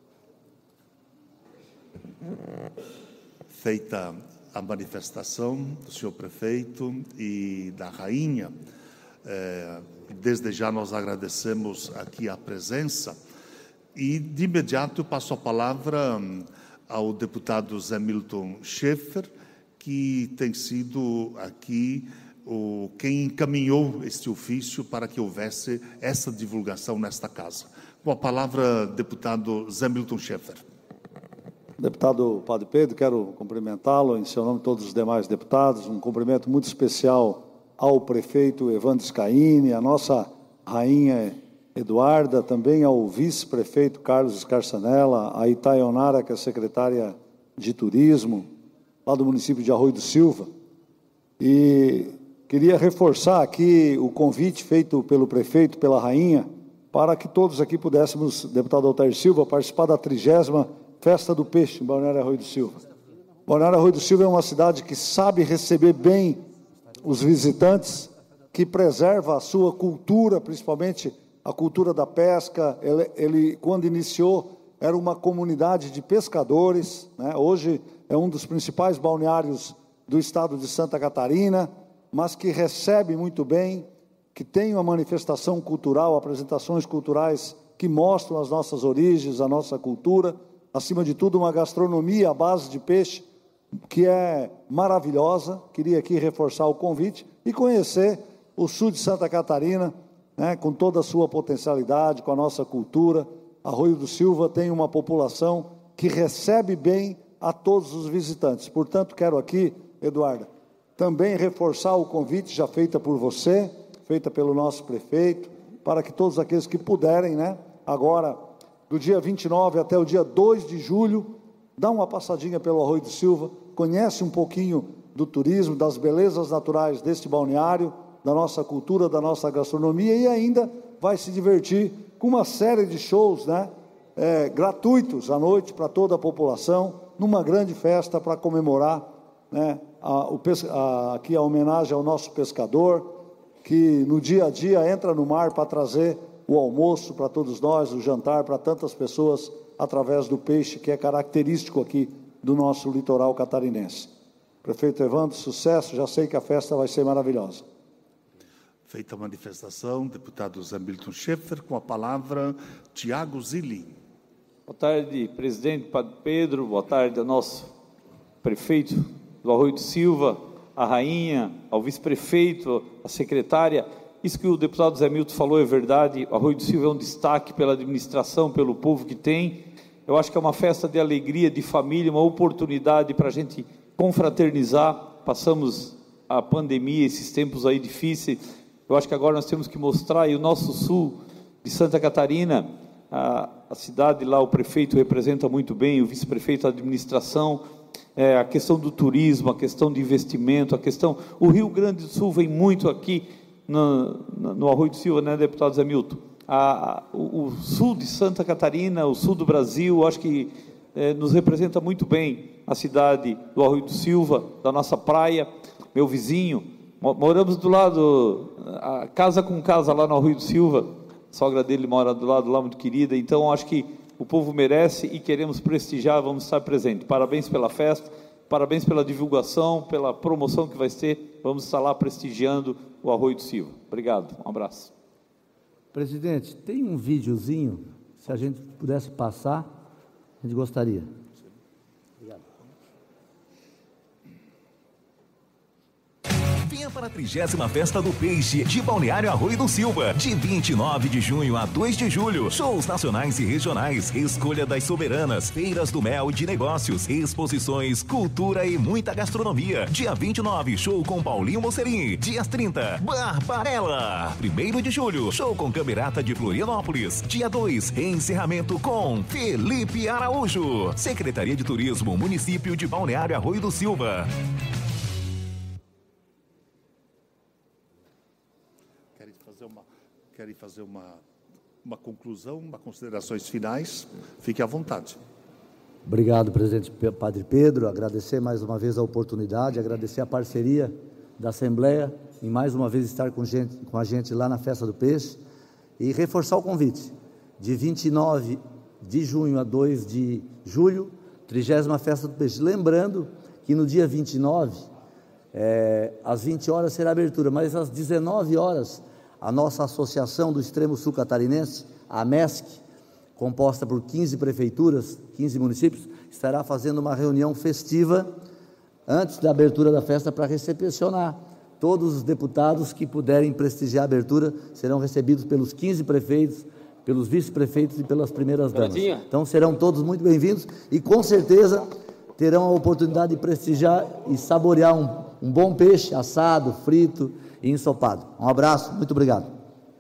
Feita a manifestação do senhor prefeito e da rainha, eh, desde já nós agradecemos aqui a presença e, de imediato, passo a palavra ao deputado Zé Milton Schaeffer, que tem sido aqui o, quem encaminhou este ofício para que houvesse essa divulgação nesta casa. Com a palavra, deputado Zé Milton Schaeffer. Deputado Padre Pedro, quero cumprimentá-lo em seu nome e todos os demais deputados. Um cumprimento muito especial ao prefeito Evandro Scaini, à nossa rainha Eduarda, também ao vice-prefeito Carlos Scarsanella, a Itaionara, que é secretária de Turismo, lá do município de Arroio do Silva. E queria reforçar aqui o convite feito pelo prefeito, pela rainha, para que todos aqui pudéssemos, deputado Altair Silva, participar da trigésima Festa do Peixe, em Balneário Arroio do Silva. Balneário Arroio do Silva é uma cidade que sabe receber bem os visitantes, que preserva a sua cultura, principalmente a cultura da pesca. Ele, ele quando iniciou, era uma comunidade de pescadores, né? Hoje é um dos principais balneários do estado de Santa Catarina, mas que recebe muito bem, que tem uma manifestação cultural, apresentações culturais que mostram as nossas origens, a nossa cultura, acima de tudo, uma gastronomia à base de peixe, que é maravilhosa. Queria aqui reforçar o convite e conhecer o sul de Santa Catarina, né, com toda a sua potencialidade, com a nossa cultura. Arroio do Silva tem uma população que recebe bem a todos os visitantes. Portanto, quero aqui, Eduardo, também reforçar o convite já feita por você, feita pelo nosso prefeito, para que todos aqueles que puderem, né, agora, do dia vinte e nove até o dia dois de julho, dá uma passadinha pelo Arroio do Silva, conhece um pouquinho do turismo, das belezas naturais deste balneário, da nossa cultura, da nossa gastronomia, e ainda vai se divertir com uma série de shows, né, é, gratuitos à noite para toda a população, numa grande festa para comemorar, né, a, o, a, aqui a homenagem ao nosso pescador, que no dia a dia entra no mar para trazer o almoço para todos nós, o jantar para tantas pessoas, através do peixe, que é característico aqui do nosso litoral catarinense. Prefeito Evandro, sucesso, já sei que a festa vai ser maravilhosa. Feita a manifestação, deputado Zé Milton Schaeffer, com a palavra, Tiago Zilli. Boa tarde, presidente Padre Pedro, boa tarde ao nosso prefeito do Arroio do Silva, a rainha, ao vice-prefeito, a secretária. Isso que o deputado Zé Milton falou é verdade, o Arroio do Silva é um destaque pela administração, pelo povo que tem. Eu acho que é uma festa de alegria, de família, uma oportunidade para a gente confraternizar. Passamos a pandemia, esses tempos aí difíceis. Eu acho que agora nós temos que mostrar, e o nosso sul de Santa Catarina, a, a cidade lá, o prefeito representa muito bem, o vice-prefeito, a administração, é, a questão do turismo, a questão de investimento, a questão... O Rio Grande do Sul vem muito aqui no, no Arroio do Silva, né, deputado Zé Milton? A, a, o, o sul de Santa Catarina, o sul do Brasil, acho que é, nos representa muito bem a cidade do Arroio do Silva, da nossa praia, meu vizinho. Moramos do lado, a casa com casa lá no Arroio do Silva, a sogra dele mora do lado lá, muito querida, então acho que o povo merece e queremos prestigiar, vamos estar presentes. Parabéns pela festa, parabéns pela divulgação, pela promoção que vai ter, vamos estar lá prestigiando o Arroio do Silva. Obrigado, um abraço. Presidente, tem um videozinho, se a gente pudesse passar, a gente gostaria. Venha para a trigésima Festa do Peixe de Balneário Arroio do Silva, de vinte e nove de junho a dois de julho. Shows nacionais e regionais, escolha das soberanas, feiras do mel e de negócios, exposições, cultura e muita gastronomia. Dia vinte e nove, show com Paulinho Mocerim. Dias trinta, Barbarella. primeiro de julho, show com Camerata de Florianópolis. Dia dois, encerramento com Felipe Araújo. Secretaria de Turismo, município de Balneário Arroio do Silva. Querem fazer uma, uma conclusão, uma considerações finais? Fique à vontade. Obrigado, presidente Padre Pedro. Agradecer mais uma vez a oportunidade, agradecer a parceria da Assembleia em mais uma vez estar com, gente, com a gente lá na Festa do Peixe e reforçar o convite. De vinte e nove de junho a dois de julho, trigésima Festa do Peixe. Lembrando que no dia vinte e nove, é, às vinte horas será a abertura, mas às dezenove horas... a nossa Associação do Extremo Sul Catarinense, a MESC, composta por quinze prefeituras, quinze municípios, estará fazendo uma reunião festiva antes da abertura da festa para recepcionar todos os deputados que puderem prestigiar a abertura, serão recebidos pelos quinze prefeitos, pelos vice-prefeitos e pelas primeiras damas. Então serão todos muito bem-vindos e com certeza terão a oportunidade de prestigiar e saborear um, um bom peixe assado, frito e ensopado. Um abraço, muito obrigado.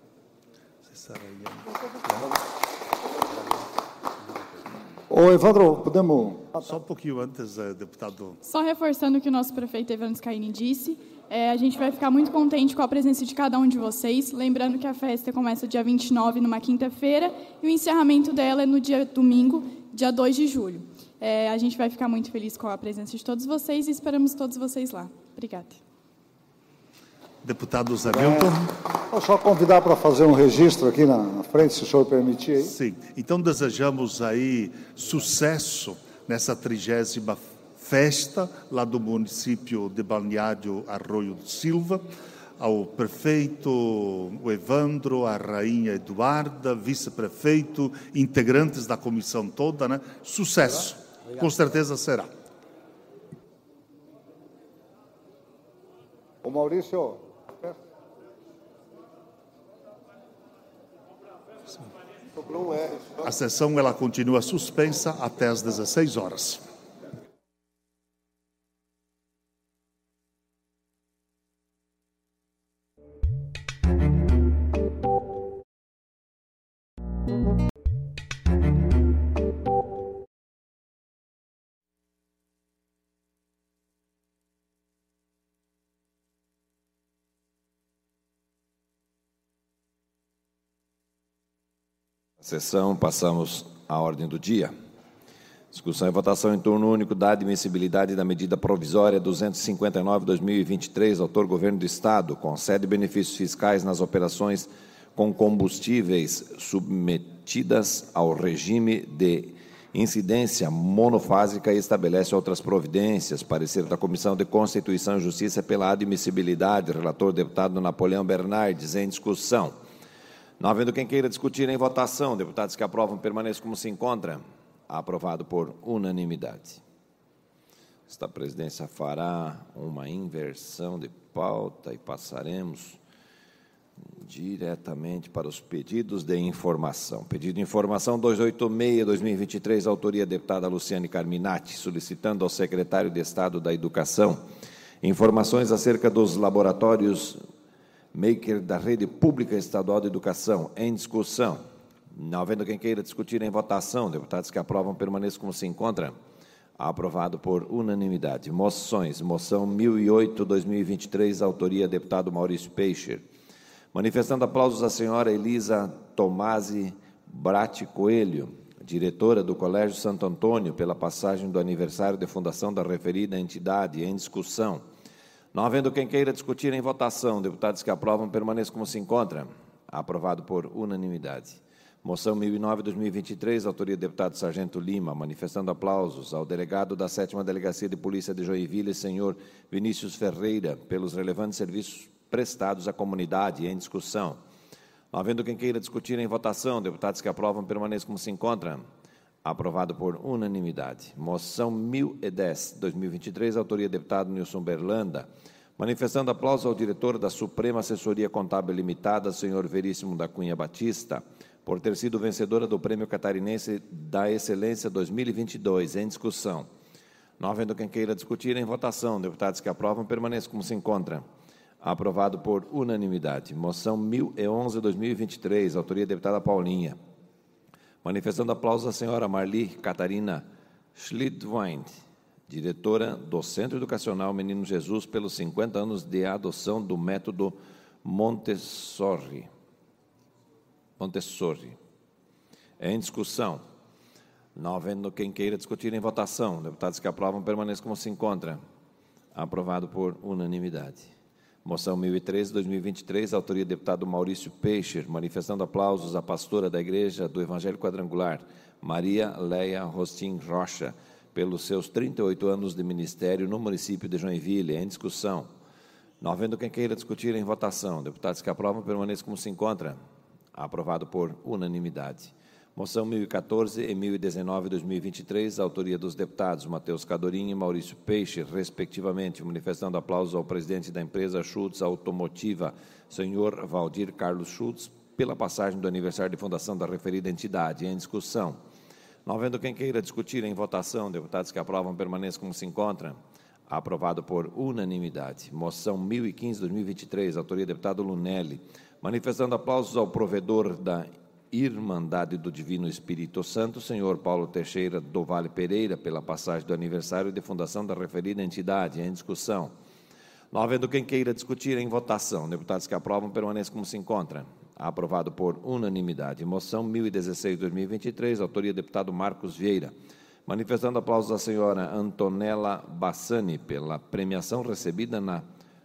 Ô, Evandro, podemos... Só um pouquinho antes, deputado. Só reforçando o que o nosso prefeito Evandro Scaini disse, é, a gente vai ficar muito contente com a presença de cada um de vocês, lembrando que a festa começa dia vinte e nove, numa quinta-feira, e o encerramento dela é no dia domingo, dia dois de julho. É, a gente vai ficar muito feliz com a presença de todos vocês e esperamos todos vocês lá. Obrigada. Deputado Zé Milton. É, vou só convidar para fazer um registro aqui na, na frente, se o senhor permitir. Aí. Sim. Então, desejamos aí sucesso nessa trigésima festa lá do município de Balneário Arroio do Silva, ao prefeito o Evandro, a rainha Eduarda, vice-prefeito, integrantes da comissão toda, né? Sucesso. Obrigado. Com certeza será. O Maurício... A sessão ela continua suspensa até às dezesseis horas. Sessão, passamos à ordem do dia. Discussão e votação em turno único da admissibilidade da medida provisória duzentos e cinquenta e nove barra dois mil e vinte e três, autor Governo do Estado, concede benefícios fiscais nas operações com combustíveis submetidas ao regime de incidência monofásica e estabelece outras providências. Parecer da Comissão de Constituição e Justiça pela admissibilidade. Relator, deputado Napoleão Bernardes. Em discussão. Não havendo quem queira discutir em votação, deputados que aprovam permaneçam como se encontram. Aprovado por unanimidade. Esta presidência fará uma inversão de pauta e passaremos diretamente para os pedidos de informação. Pedido de informação duzentos e oitenta e seis barra dois mil e vinte e três, autoria deputada Luciane Carminati, solicitando ao secretário de Estado da Educação informações acerca dos laboratórios Maker da Rede Pública Estadual de Educação. Em discussão. Não havendo quem queira discutir em votação, deputados que aprovam permaneçam como se encontram. Aprovado por unanimidade. Moções. Moção mil e oito barra dois mil e vinte e três, autoria deputado Maurício Peixer. Manifestando aplausos à senhora Elisa Tomasi Brati Coelho, diretora do Colégio Santo Antônio, pela passagem do aniversário de fundação da referida entidade. Em discussão. Não havendo quem queira discutir em votação, deputados que aprovam permaneçam como se encontram. Aprovado por unanimidade. Moção mil e nove barra dois mil e vinte e três, autoria do deputado Sargento Lima, manifestando aplausos ao delegado da sétima Delegacia de Polícia de Joinville, senhor Vinícius Ferreira, pelos relevantes serviços prestados à comunidade. Em discussão. Não havendo quem queira discutir em votação, deputados que aprovam permaneçam como se encontram. Aprovado por unanimidade. Moção mil e dez barra dois mil e vinte e três, autoria do deputado Nilson Berlanda, manifestando aplausos ao diretor da Suprema Assessoria Contábil Limitada, senhor Veríssimo da Cunha Batista, por ter sido vencedora do Prêmio Catarinense da Excelência dois mil e vinte e dois. Em discussão. Não havendo quem queira discutir em votação, deputados que aprovam permaneçam como se encontram. Aprovado por unanimidade. Moção mil e onze barra dois mil e vinte e três, autoria da deputada Paulinha, manifestando aplausos à senhora Marli Catarina Schlitwind, diretora do Centro Educacional Menino Jesus, pelos cinquenta anos de adoção do método Montessori. Montessori. Em discussão. Não havendo quem queira discutir em votação, deputados que aprovam permaneçam como se encontram. Aprovado por unanimidade. Moção mil e treze barra dois mil e vinte e três, autoria do deputado Maurício Peixer, manifestando aplausos à pastora da Igreja do Evangelho Quadrangular, Maria Leia Rostin Rocha, pelos seus trinta e oito anos de ministério no município de Joinville. Em discussão. Não havendo quem queira discutir em votação, deputados que aprovam permaneçam como se encontram. Aprovado por unanimidade. Moção mil e quatorze e mil e dezenove barra dois mil e vinte e três, autoria dos deputados Matheus Cadorim e Maurício Peixer, respectivamente, manifestando aplausos ao presidente da empresa Schultz Automotiva, senhor Valdir Carlos Schultz, pela passagem do aniversário de fundação da referida entidade. Em discussão. Não havendo quem queira discutir em votação, deputados que aprovam permaneçam como se encontram. Aprovado por unanimidade. Moção mil e quinze barra dois mil e vinte e três, autoria do deputado Lunelli, manifestando aplausos ao provedor da Irmandade do Divino Espírito Santo, senhor Paulo Teixeira do Vale Pereira, pela passagem do aniversário de fundação da referida entidade. Em discussão. Não havendo quem queira discutir em votação, deputados que aprovam permaneçam como se encontram. Aprovado por unanimidade. Moção mil e dezesseis barra dois mil e vinte e três, autoria do deputado Marcos Vieira, manifestando aplausos à senhora Antonella Bassani, pela premiação recebida na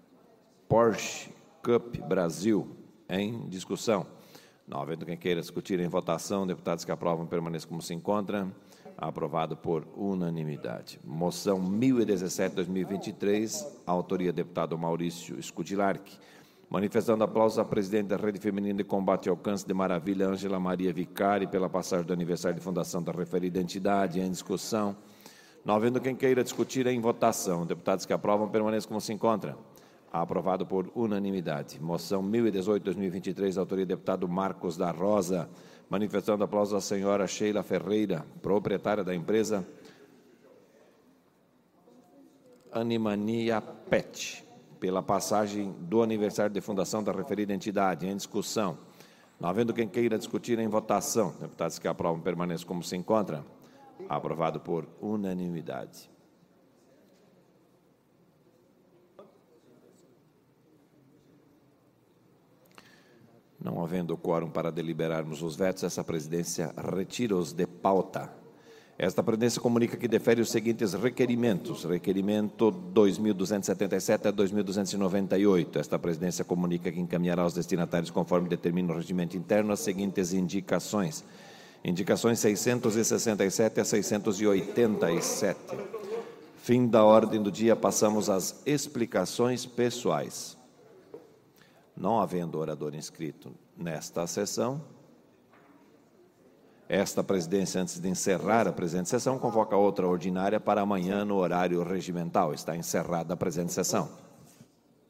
Porsche Cup Brasil. Em discussão. Não havendo quem queira discutir em votação, deputados que aprovam permaneçam como se encontram. Aprovado por unanimidade. Moção mil e dezessete barra dois mil e vinte e três, autoria do deputado Maurício Scudilarchi, manifestando aplausos à presidente da Rede Feminina de Combate ao Câncer de Maravilha, Ângela Maria Vicari, pela passagem do aniversário de fundação da referida entidade. Em discussão. Não havendo quem queira discutir em votação, deputados que aprovam permaneçam como se encontram. Aprovado por unanimidade. Moção mil e dezoito barra dois mil e vinte e três, autoria do deputado Marcos da Rosa, Manifestando aplausos à senhora Sheila Ferreira, proprietária da empresa Animania Pet, pela passagem do aniversário de fundação da referida entidade. Em discussão. Não havendo quem queira discutir, em votação. Deputados que aprovam permaneçam como se encontram. Aprovado por unanimidade. Não havendo quórum para deliberarmos os vetos, essa presidência retira-os de pauta. Esta presidência comunica que defere os seguintes requerimentos. Requerimento dois mil duzentos e setenta e sete a dois mil duzentos e noventa e oito. Esta presidência comunica que encaminhará aos destinatários, conforme determina o regimento interno, as seguintes indicações. Indicações seiscentos e sessenta e sete a seiscentos e oitenta e sete. Fim da ordem do dia, passamos às explicações pessoais. Não havendo orador inscrito nesta sessão, esta presidência, antes de encerrar a presente sessão, convoca outra ordinária para amanhã no horário regimental. Está encerrada a presente sessão.